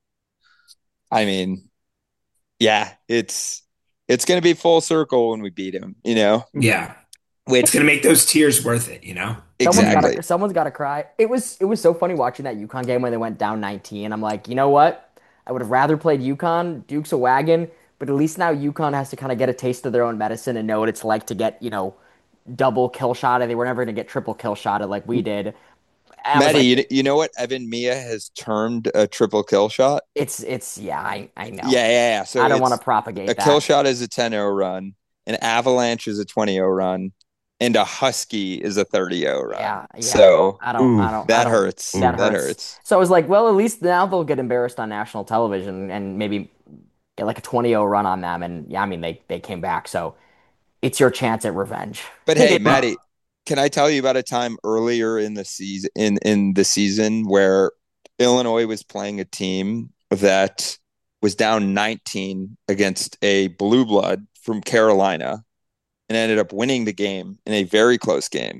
I mean, yeah, it's it's gonna be full circle when we beat him, you know? Yeah. Which It's going to make those tears worth it, you know? Someone's exactly. gotta, someone's got to cry. It was it was so funny watching that UConn game when they went down nineteen. I'm like, you know what? I would have rather played UConn. Duke's a wagon, but at least now UConn has to kind of get a taste of their own medicine and know what it's like to get, you know, double kill shotted. They were never going to get triple kill shotted like we did. I was Maddie, like, you, you know what Evan Mia has termed a triple kill shot? it's it's yeah, I I know. Yeah, yeah, yeah. So I don't it's- want to propagate a that. kill shot is a ten oh run, an avalanche is a twenty oh run, and a husky is a thirty oh run. Yeah, yeah. So I don't. Ooh, I don't. I that don't- hurts. That That hurts. hurts. So I was like, well, at least now they'll get embarrassed on national television and maybe get like a twenty oh run on them. And yeah, I mean, they they came back. So it's your chance at revenge. But hey, Maddie, can I tell you about a time earlier in the season in, in the season where Illinois was playing a team that was down nineteen against a blue blood from Carolina and ended up winning the game in a very close game.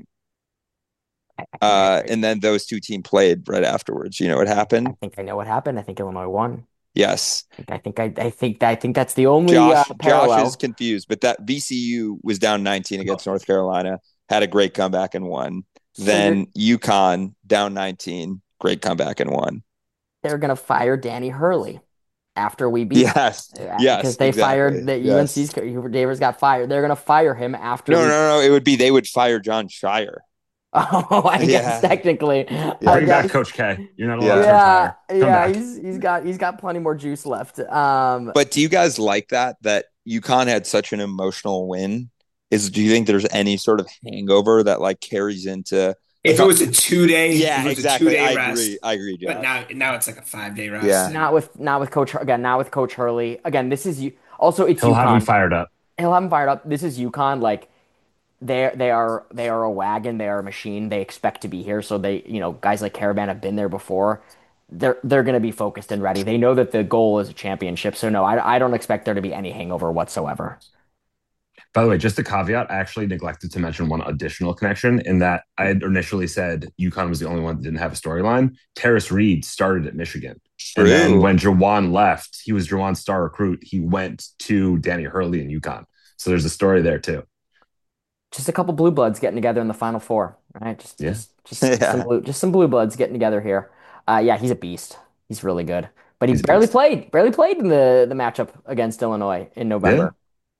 Uh, and then those two teams played right afterwards. You know what I happened? think I know what happened. I think Illinois won. Yes. I think I, I think I think that's the only Josh, uh, parallel. Josh is confused, but that V C U was down nineteen against North Carolina, had a great comeback and won. So Then UConn down nineteen, great comeback and won. they're gonna fire Danny Hurley after we beat. Yes, Yeah, yes, because they exactly. fired the Yes. U N C's Hubert Davis got fired. They're gonna fire him after. No, we- no, no. It would be they would fire John Shire. Oh, I guess Yeah. technically. I Bring back guess- Coach K. You're not Yeah. allowed to Yeah, retire. Come yeah, back. he's he's got he's got plenty more juice left. Um, But do you guys like that? That UConn had such an emotional win. Is do you think there's any sort of hangover that like carries into? If it was a two day, Yeah, if it was exactly. a two day I rest. agree. I agree, Josh. But now, now it's like a five day rest. Yeah. not with not with Coach again. Not with Coach Hurley. Again, this is you. Also, it's He'll have him UConn. fired up. He'll have him fired up. This is UConn. Like they they are they are a wagon. They are a machine. They expect to be here. So they you know guys like Caravan have been there before. They're they're going to be focused and ready. They know that the goal is a championship. So no, I I don't expect there to be any hangover whatsoever. By the way, just a caveat, I actually neglected to mention one additional connection in that I had initially said UConn was the only one that didn't have a storyline. Terrace Reed started at Michigan. And then True. when Jawan left, he was Jawan's star recruit. He went to Danny Hurley in UConn. So there's a story there too. Just a couple blue bloods getting together in the Final Four, right? Just, Yeah. just, just, just Yeah. some blue, just some blue bloods getting together here. Uh, yeah, he's a beast. He's really good, but he He's a barely beast. played, barely played in the the matchup against Illinois in November.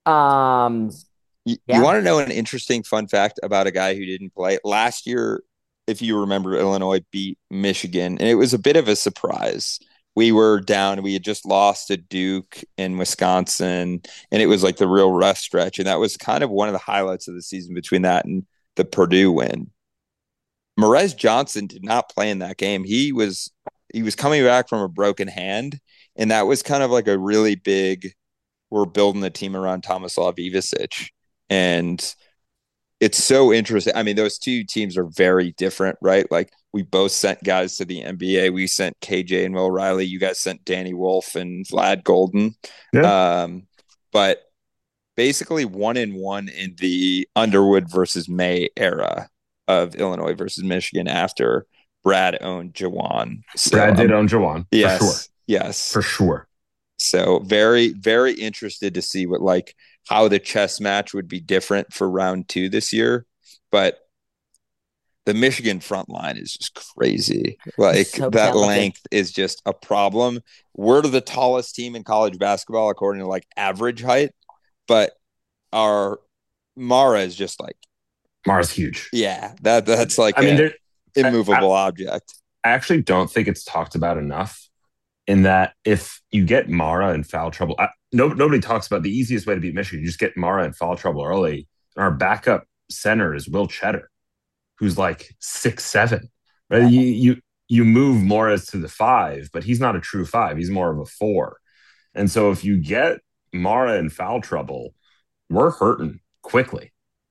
Um, You, you yeah. want to know an interesting fun fact about a guy who didn't play last year? If you remember, Illinois beat Michigan, and it was a bit of a surprise. We were down. We had just lost to Duke in Wisconsin, and it was like the real rough stretch. And that was kind of one of the highlights of the season between that and the Purdue win. Morez Johnson did not play in that game. He was he was coming back from a broken hand, and that was kind of like a really big. We're building the team around Tomislav Ivicic, and it's so interesting. I mean, those two teams are very different, right? Like we both sent guys to the N B A. We sent K J and Will Riley. You guys sent Danny Wolf and Vlad Golden. Yeah. Um, but basically one in one in the Underwood versus May era of Illinois versus Michigan after Brad owned Jawan. So, Brad did um, own Jawan. yes, For sure. yes, For sure. So very, very interested to see what like how the chess match would be different for round two this year. But the Michigan front line is just crazy. Like So that talented. length is just a problem. We're the tallest team in college basketball according to like average height, but our Mara is just like Mara's huge. yeah, that that's like I mean, an there, immovable I, I, object. I actually don't think it's talked about enough. In that, if you get Mara in foul trouble, I, no, nobody talks about the easiest way to beat Michigan. You just get Mara in foul trouble early. And our backup center is Will Cheddar, who's like six seven. Right? Yeah. You you you move Morris to the five, but he's not a true five. He's more of a four. And so if you get Mara in foul trouble, we're hurting quickly.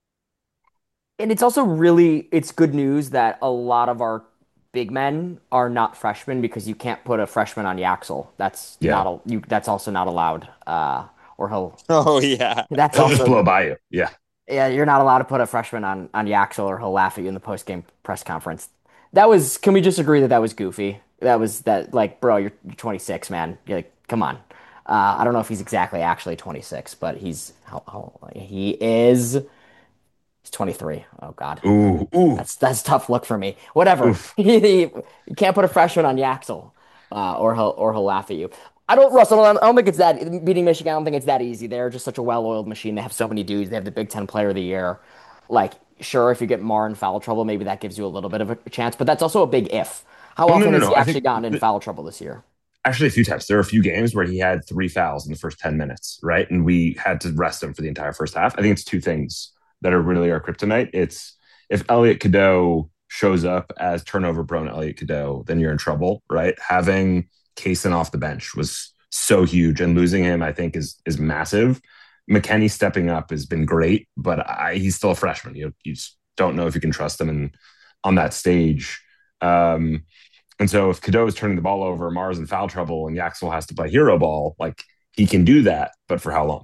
And it's also really it's good news that a lot of our big men are not freshmen because you can't put a freshman on Yaxel. That's Yeah. not a, you. That's also not allowed. Uh, or he'll. Oh yeah, That's He'll just also blow by you. Yeah. yeah. You're not allowed to put a freshman on on Yaxel or he'll laugh at you in the post game press conference. That was. Can we just agree that that was goofy? That was that like, bro, you're, you're twenty-six, man. You're like, come on. Uh, I don't know if he's exactly actually twenty-six, but he's how, how he is. He's twenty-three. Oh God. Ooh, ooh. That's that's a tough look for me. Whatever. Oof. you can't put a freshman on Yaxel, uh, or he'll or he'll laugh at you. I don't, Russell. I don't, I don't think it's that beating Michigan. I don't think it's that easy. They're just such a well-oiled machine. They have so many dudes. They have the Big Ten Player of the Year. Like, sure, if you get Mar in foul trouble, maybe that gives you a little bit of a chance. But that's also a big if. How Oh, no, often no, has no. he I actually think gotten in th- foul trouble this year? Actually, a few times. There are a few games where he had three fouls in the first ten minutes, right? And we had to rest him for the entire first half. I think it's two things that are really our kryptonite. It's if Elliot Cadeau shows up as turnover prone Elliot Cadeau, then you're in trouble, right? Having Kaysen off the bench was so huge, and losing him, I think, is is massive. McKenny stepping up has been great, but I, he's still a freshman. You you just don't know if you can trust him in, on that stage. Um, and so if Cadeau is turning the ball over, Mars in foul trouble, and Yaxel has to play hero ball, like he can do that, but for how long?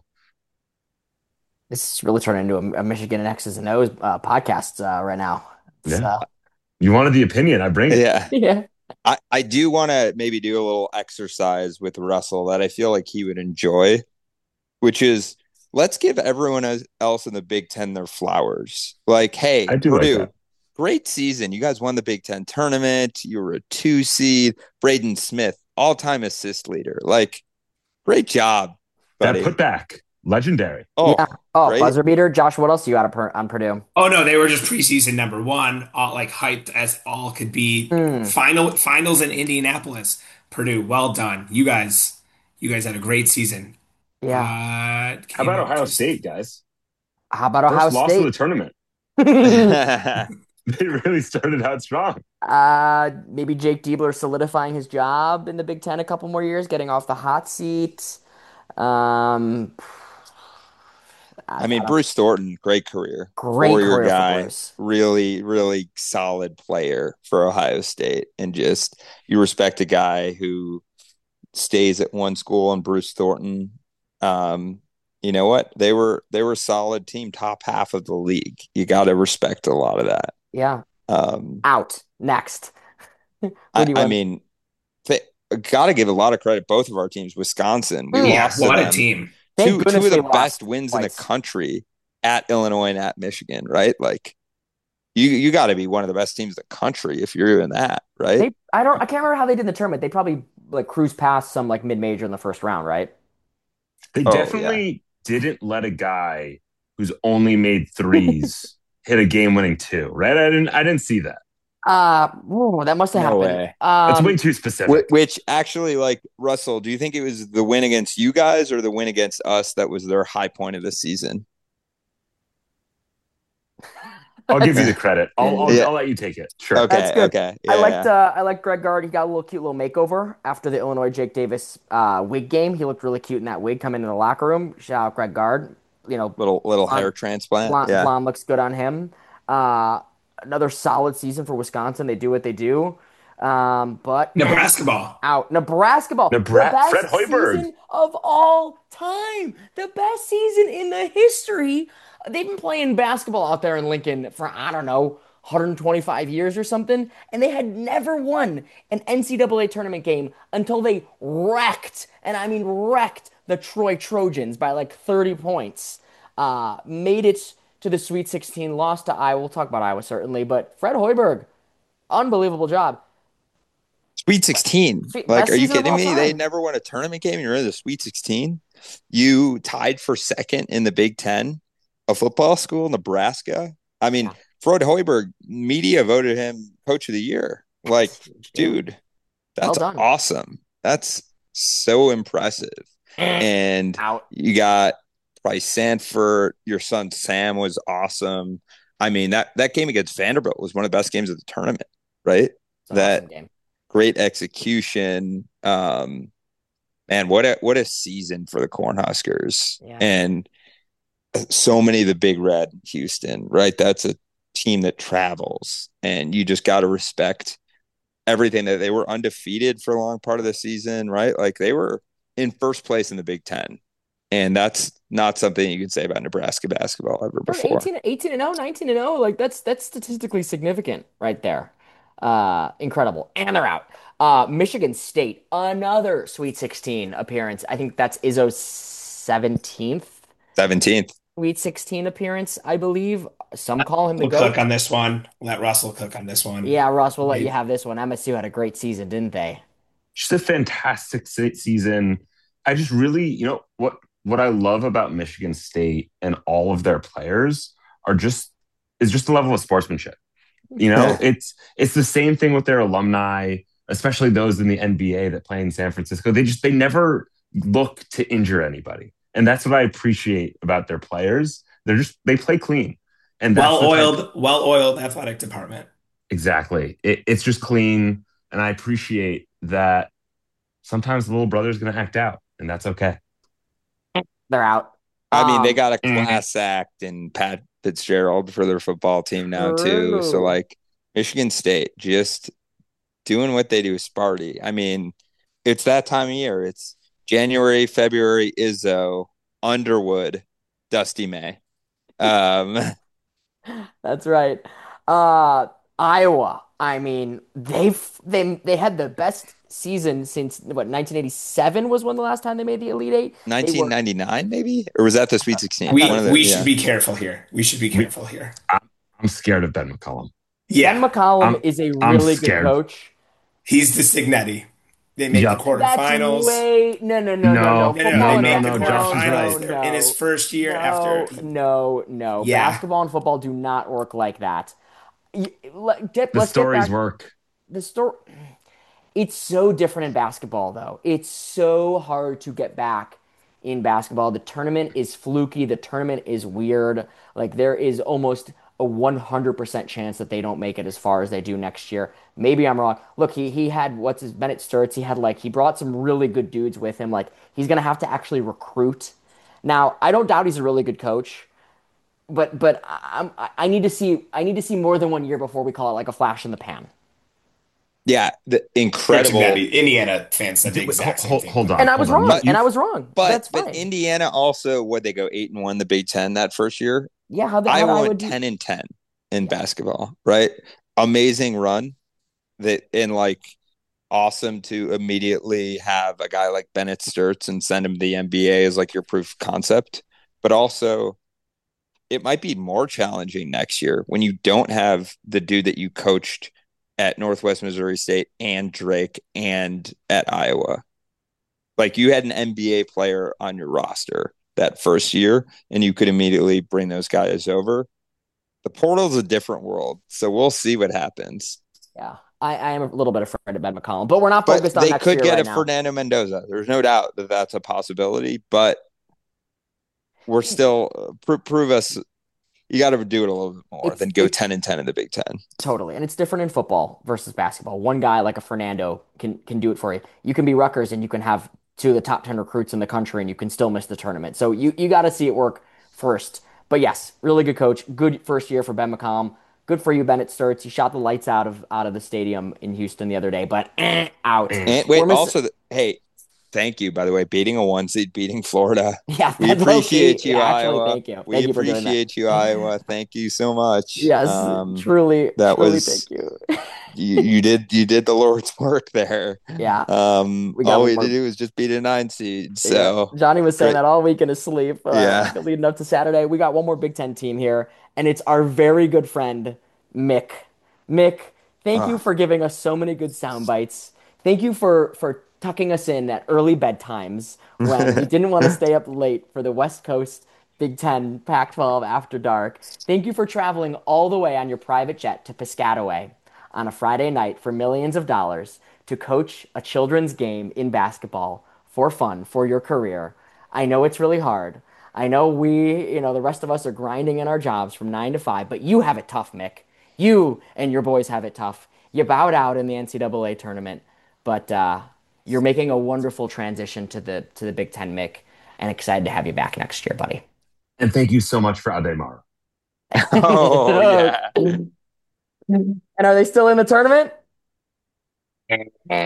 This is really turning into a, a Michigan and X's and O's uh, podcast uh, right now. It's, Yeah. uh, You wanted the opinion, I bring it. yeah. yeah. I, I do want to maybe do a little exercise with Russell that I feel like he would enjoy, which is let's give everyone else in the Big Ten their flowers. Like, hey, I do Purdue, like that. great season. You guys won the Big Ten tournament. You were a two seed. Braden Smith, all time assist leader. Like, great job, buddy. That put back, legendary. Oh, yeah. Oh, right? buzzer beater. Josh, what else do you got on on Purdue? Oh no, they were just preseason number one, all, like hyped as all could be. Hmm. Final finals in Indianapolis. Purdue, well done. You guys, you guys had a great season. Yeah. Uh, How came about up Ohio just- State, guys? How about First Ohio loss of the State? tournament. They really started out strong. uh, maybe Jake Diebler solidifying his job in the Big Ten a couple more years, getting off the hot seat. Um, I mean, Bruce Thornton, great career. Great Four-year career for guy. Bruce. Really, really solid player for Ohio State. And just you respect a guy who stays at one school and Bruce Thornton. Um, you know what? They were they were a solid team, top half of the league. You got to respect a lot of that. Yeah. Um, Out. Next. Who I, do you I want? mean, th- got to give a lot of credit both of our teams. Wisconsin, we Yeah, lost to what a them. team. Thank Two, two goodness of the they lost best wins in the twice. country at Illinois and at Michigan, right? Like you you got to be one of the best teams in the country if you're doing that, right? They, I don't, I can't remember how they did in the tournament. They probably like cruised past some like mid-major in the first round, right? They Oh, definitely didn't let a guy who's only made threes hit a game-winning two, right? I didn't I didn't see that. Uh, ooh, that must have No happened. way. That's Um, way too Wh- specific. Which actually, like, Russell, do you think it was the win against you guys or the win against us that was their high point of the season? I'll give you the credit. I'll I'll, Yeah. I'll let you take it. Sure. Okay. That's good. Okay. I Yeah, liked yeah. uh, I liked Greg Gard. He got a little cute little makeover after the Illinois Jake Davis uh, wig game. He looked really cute in that wig coming in the locker room. Shout out Greg Gard. You know, Little little blonde, hair transplant. blonde, Yeah. blonde looks good on him. Uh, another solid season for Wisconsin. They do what they do. Um, but Nebraska ball. out Nebraska ball, Nebra- the best Fred Hoiberg. season of all time, the best season in the history. They've been playing basketball out there in Lincoln for I don't know, one hundred twenty-five years or something, and they had never won an N C double A tournament game until they wrecked, and I mean wrecked, the Troy Trojans by like thirty points. Uh, made it to the Sweet sixteen, lost to Iowa. We'll talk about Iowa certainly, but Fred Hoiberg, unbelievable job. Sweet sixteen. Sweet- Like, best are you season of kidding all me? They time. never won a tournament game. You're in the Sweet sixteen. You tied for second in the Big Ten, a football school, Nebraska. I mean, Yeah. Fred Hoiberg, media voted him coach of the year. Like, dude, that's Well done. awesome. That's so impressive. And Out. you got Bryce Sanford. Your son Sam was awesome. I mean, that that game against Vanderbilt was one of the best games of the tournament, right? It's an That awesome game. great execution. Um, man, what a what a season for the Cornhuskers. Yeah. And so many of the Big Red Houston, right? That's a team that travels, and you just got to respect everything that they were undefeated for a long part of the season, right? Like they were in first place in the Big Ten. And that's not something you can say about Nebraska basketball ever They're before. eighteen, eighteen and oh, nineteen and oh. Like that's that's statistically significant right there. Uh, incredible. And they're out. Uh, Michigan State, another Sweet sixteen appearance. I think that's Izzo's seventeenth seventeenth. Sweet sixteen appearance, I believe. Some call him the We'll GOAT. cook on this one. Let Russell cook on this one. Yeah, Russ, we'll let Maybe. you have this one. M S U had a great season, didn't they? Just a fantastic se- season. I just really, you know, what what I love about Michigan State and all of their players are just is just the level of sportsmanship. You know, Yeah. it's it's the same thing with their alumni, especially those in the N B A that play in San Francisco. They just they never look to injure anybody. And that's what I appreciate about their players. They're just they play clean. And that's the type- Well-oiled, well-oiled athletic department. Exactly. It, it's just clean. And I appreciate that sometimes the little brother's going to act out, and that's okay. They're out. I mean, they Um, got a mhm. class act and Pat Fitzgerald for their football team now too. So True. like Michigan State just doing what they do with Sparty. I mean, it's that time of year. It's January, February, Izzo, Underwood, Dusty May. Um, That's right. Uh, Iowa. I mean, they've they they had the best season since what nineteen eighty-seven was when the last time they made the Elite Eight. They were- nineteen ninety-nine maybe, or was that the Sweet sixteen? We One of the- we yeah. should be careful here. We should be careful here. I'm scared of Ben McCollum. Yeah, Ben McCollum I'm- is a I'm really good scared. coach. he's the Signetti. They make Yup. the quarterfinals. That's way no no no no No, no No, no, Football no, and no, basketball- no, Josh is quarterfinals right. no, in his first year no, after. no no Yeah. basketball and football do not work like that. You- let- get- The let's get stories back- work. the story it's so different in basketball though. It's so hard to get back in basketball. The tournament is fluky, the tournament is weird. Like there is almost a one hundred percent chance that they don't make it as far as they do next year. Maybe I'm wrong. Look, he he had what's his Bennett Sturts, he had like he brought some really good dudes with him. Like he's going to have to actually recruit. Now, I don't doubt he's a really good coach. But but I, I I need to see I need to see more than one year before we call it like a flash in the pan. Yeah, the Craig incredible. Signetti, Indiana fans said the exact same Hold, thing. hold on. And I was hold on. wrong. You- And I was wrong. But That's fine. but Indiana also, what they go eight and one the Big Ten that first year. Yeah, how the how Iowa I went would do. ten and ten in basketball, right? Amazing run that and like awesome to immediately have a guy like Bennett Sturts and send him to the N B A as like your proof of concept. But also it might be more challenging next year when you don't have the dude that you coached at Northwest Missouri State and Drake and at Iowa. Like you had an N B A player on your roster. that first year, and you could immediately bring those guys over. The portal's a different world, so we'll see what happens. Yeah, I, I am a little bit afraid of Ben McCollum, but we're not But focused on they next could year get right a now. Fernando Mendoza. There's no doubt that that's a possibility, but we're still uh, pr- prove us. You got to do it a little bit more It's, than go it's ten and ten in the Big Ten. totally, and it's different in football versus basketball. One guy like a Fernando can can do it for you. You can be Rutgers and you can have two of the top ten recruits in the country, and you can still miss the tournament. So you you got to see it work first. But yes, really good coach. Good first year for Ben McCollum. Good for you, Bennett Sturts. You shot the lights out of out of the stadium in Houston the other day, but eh, out. And We're wait, miss- also, hey, thank you, by the way, beating a one seed, beating Florida. Yeah, We that's appreciate low-key. you, Yeah, actually, Iowa. thank you. We Thank you for doing that. appreciate you, Iowa. Thank you so much. Yes, Um, truly, that truly was thank you. you, you did you did the Lord's work there. Yeah, Um, we got all one we had more. to do was just beat a nine seed. Yeah. So Johnny was saying great. that all week in his sleep, uh, Yeah. leading up to Saturday. We got one more Big Ten team here, and it's our very good friend Mick. Mick, thank you Ah. for giving us so many good sound bites. Thank you for for tucking us in at early bedtimes when we didn't want to stay up late for the West Coast Big Ten Pac twelve After Dark. Thank you for traveling all the way on your private jet to Piscataway on a Friday night for millions of dollars to coach a children's game in basketball for fun, for your career. I know it's really hard. I know we, you know, the rest of us are grinding in our jobs from nine to five, but you have it tough, Mick. You and your boys have it tough. You bowed out in the N C double A tournament, but uh, you're making a wonderful transition to the to the Big Ten, Mick, and excited to have you back next year, buddy. And thank you so much for Ademar. Oh yeah. And are they still in the tournament? And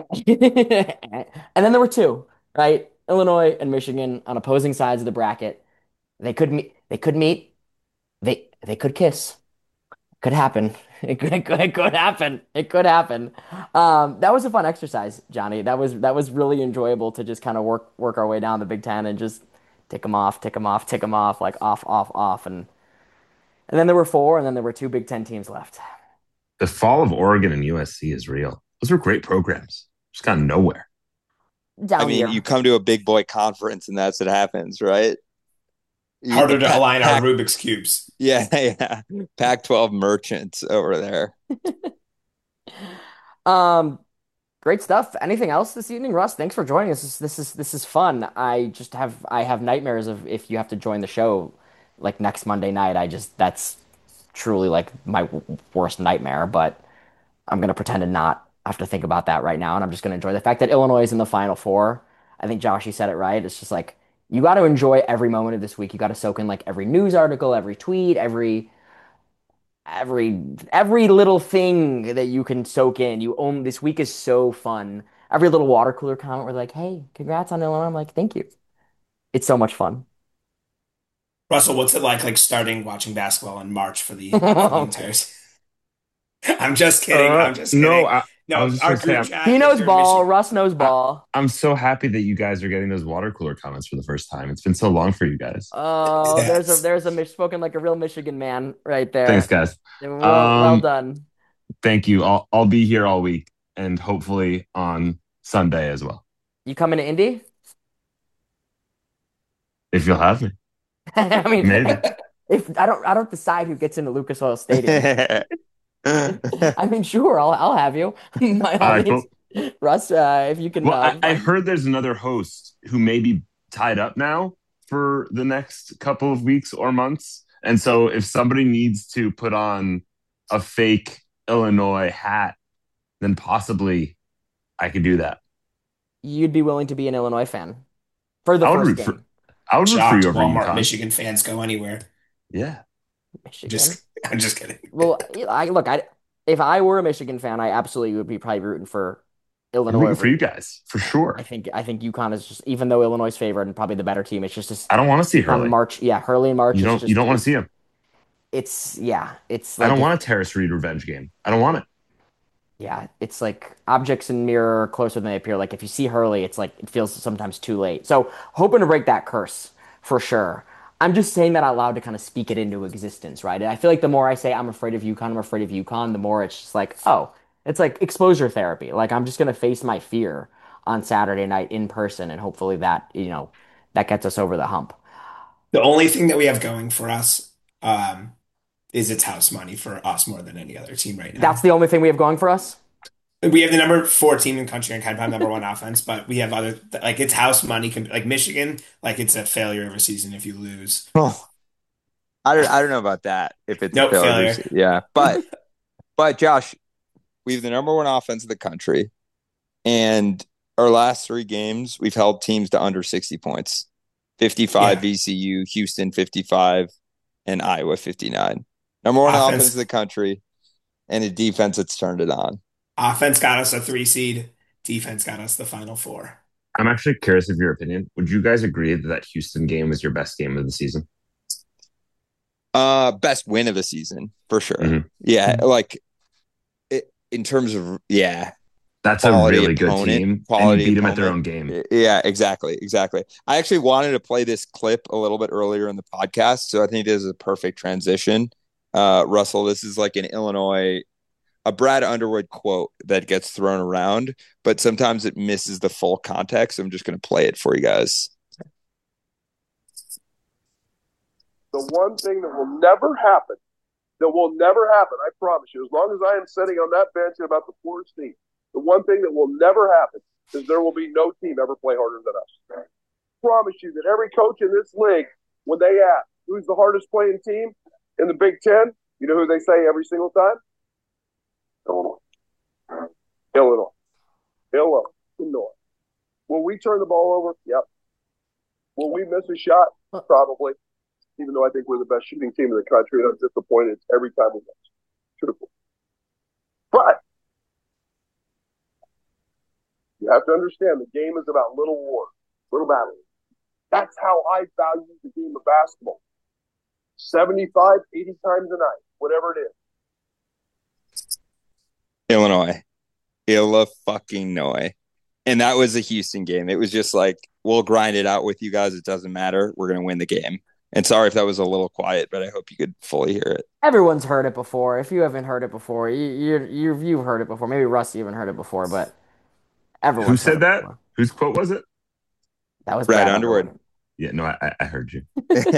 then there were two, right? Illinois and Michigan on opposing sides of the bracket. They could meet. They could meet. They they could kiss. Could happen. It could, it could, it could happen. It could happen. Um, that was a fun exercise, Johnny. That was that was really enjoyable to just kind of work work our way down the Big Ten and just tick them off, tick them off, tick them off, like off, off, off, and and then there were four, and then there were two Big Ten teams left. The fall of Oregon and U S C is real. Those were great programs. Just kind of nowhere. Down I mean, here. you come to a big boy conference and that's what happens, right? You- Harder to Pac- align our Pac- Rubik's cubes. Yeah, yeah. Pac twelve merchants over there. Um, great stuff. Anything else this evening, Russ? Thanks for joining us. This, this is this is fun. I just have I have nightmares of if you have to join the show like next Monday night. I just that's truly like my w- worst nightmare. But I'm gonna pretend to not have to think about that right now, and I'm just gonna enjoy the fact that Illinois is in the Final Four. I think Josh, you said it right. It's just like you got to enjoy every moment of this week. You got to soak in like every news article, every tweet, every every every little thing that you can soak in. You own this week is so fun. Every little water cooler comment where they're like, "Hey, congrats on Illinois." I'm like, "Thank you." It's so much fun. Russell, what's it like like starting watching basketball in March for the, for the entire season? I'm just kidding. Uh, I'm just no, kidding. I, No, I was just our gonna say, group I'm, chat. He if knows you're ball. Michigan- Russ knows ball. I'm so happy that you guys are getting those water cooler comments for the first time. It's been so long for you guys. Oh, there's Yes. a there's a Mich- spoken like a real Michigan man right there. Thanks, guys. Well, well Um, done. Thank you. I'll I'll be here all week and hopefully on Sunday as well, You coming to Indy? if you'll have me. I mean, Maybe. if I don't I don't decide who gets into Lucas Oil Stadium. I mean, sure, I'll I'll have you. By all All right, means. Russ, uh, if you can. Well, uh, I, I heard there's another host who may be tied up now for the next couple of weeks or months. And so if somebody needs to put on a fake Illinois hat, then possibly I could do that. you'd be willing to be an Illinois fan for the I would first root for game. I would root for Shocked you over Walmart UConn. Michigan fans go anywhere. Yeah. Michigan. Just I'm just kidding. Well, I look, I if I were a Michigan fan, I absolutely would be probably rooting for I'm Illinois. rooting over- for you guys, for sure. I think I think UConn is just even though Illinois is favored and probably the better team, it's just this I don't want to see on Hurley. March. Yeah, Hurley and March. You is don't just, you don't want to see him. It's yeah, it's I like don't if- want a Terrace Reed revenge game. I don't want it. yeah, it's like objects in mirror are closer than they appear. Like if you see Hurley, it's like it feels sometimes too late. So hoping to break that curse for sure. I'm just saying that out loud to kind of speak it into existence, right? And I feel like the more I say I'm afraid of UConn, I'm afraid of UConn, the more it's just like, oh, it's like exposure therapy. Like I'm just gonna face my fear on Saturday night in person, and hopefully that you know that gets us over the hump. The only thing that we have going for us um, is it's house money for us more than any other team right That's now. the only thing we have going for us? We have the number four team in country and kind of have number one offense, but we have other like it's house money. Like Michigan, like it's a failure of a season if you lose. Oh, I don't, I don't know about that. If it's Nope, a failure, failure. yeah. But, but Josh, we have the number one offense in the country, and our last three games we've held teams to under sixty points: fifty-five Yeah. V C U, Houston fifty-five, and Iowa fifty-nine. Number one offense, Offense, in the country, and a defense that's turned it on. offense got us a three seed. Defense got us the final four. I'm actually curious of your opinion. Would you guys agree that that Houston game was your best game of the season? Uh, best win of the season for sure. Mhm. Yeah, like it, in terms of yeah, That's a quality really good opponent, team, and you quality beat them at their opponent. own game. Yeah, exactly, exactly. I actually wanted to play this clip a little bit earlier in the podcast, so I think this is a perfect transition. Uh, Russell, this is like an Illinois, a Brad Underwood quote that gets thrown around, but sometimes it misses the full context. I'm just going to play it for you guys. The one thing that will never happen, that will never happen, I promise you, as long as I am sitting on that bench in about the fourth seat, the one thing that will never happen is there will be no team ever play harder than us. I promise you that every coach in this league, when they ask who's the hardest playing team in the Big Ten, you know who they say every single time? Illinois. Illinois. Illinois. Illinois. Will we turn the ball over? Yep. Will we miss a shot? Probably. Even though I think we're the best shooting team in the country, and I'm disappointed every time we miss. Truthfully. But you have to understand the game is about little wars, little battles. That's how I value the game of basketball. seventy-five, eighty times a night, whatever it is. Illinois. Illa fucking Noy. And that was a Houston game. It was just like, we'll grind it out with you guys. It doesn't matter. We're going to win the game. And sorry if that was a little quiet, but I hope you could fully hear it. Everyone's heard it before. If you haven't heard it before, you, you, you, you've heard it before. Maybe Rusty even heard it before, but everyone's Who said heard it that? before. Whose quote was it? That was Brad Brad Underwood. Yeah, no, I, I heard you.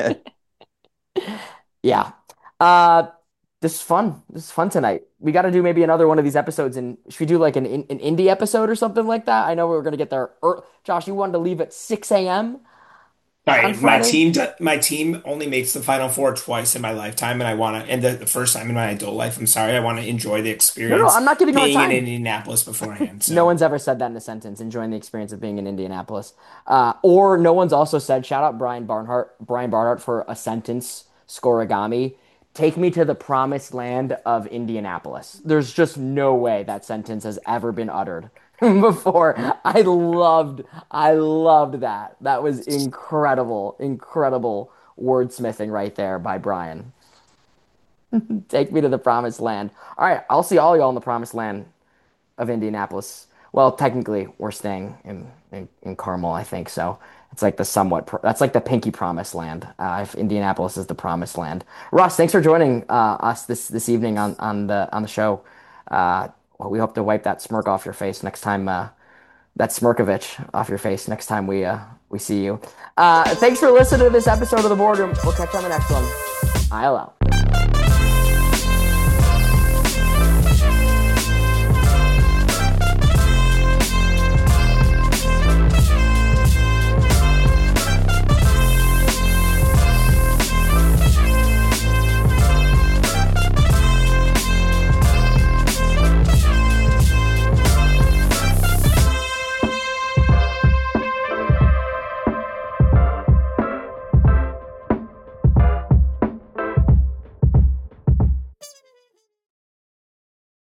Yeah. Uh, this is fun. This is fun tonight. We got to do maybe another one of these episodes. And should we do like an an indie episode or something like that? I know we were going to get there. ear- Josh, you wanted to leave at six a m All on right, my Friday? team, do- my team only makes the final four twice in my lifetime, and I want to. And the, the first time in my adult life, I'm sorry, I want to enjoy the No, no, experience I'm not giving you a being in time. Indianapolis beforehand. So. No one's ever said that in a sentence, enjoying the experience of being in Indianapolis. Uh, or no one's also said, shout out Brian Barnhart, Brian Barnhart for a sentence scoregami. Take me to the promised land of Indianapolis. There's just no way that sentence has ever been uttered before. I loved, I loved that. That was incredible, incredible wordsmithing right there by Brian. Take me to the promised land. All right, I'll see all y'all in the promised land of Indianapolis. Well, technically, we're staying in, in, in Carmel, I think. So it's like the somewhat, pro- that's like the pinky promised land. Uh, if Indianapolis is the promised land. Russ, thanks for joining uh, us this this evening on, on the on the show. Uh, well, we hope to wipe that smirk off your face next time. Uh, that Smirkovich off your face next time we uh, we see you. Uh, thanks for listening to this episode of The Boardroom. We'll catch you on the next one. I L out.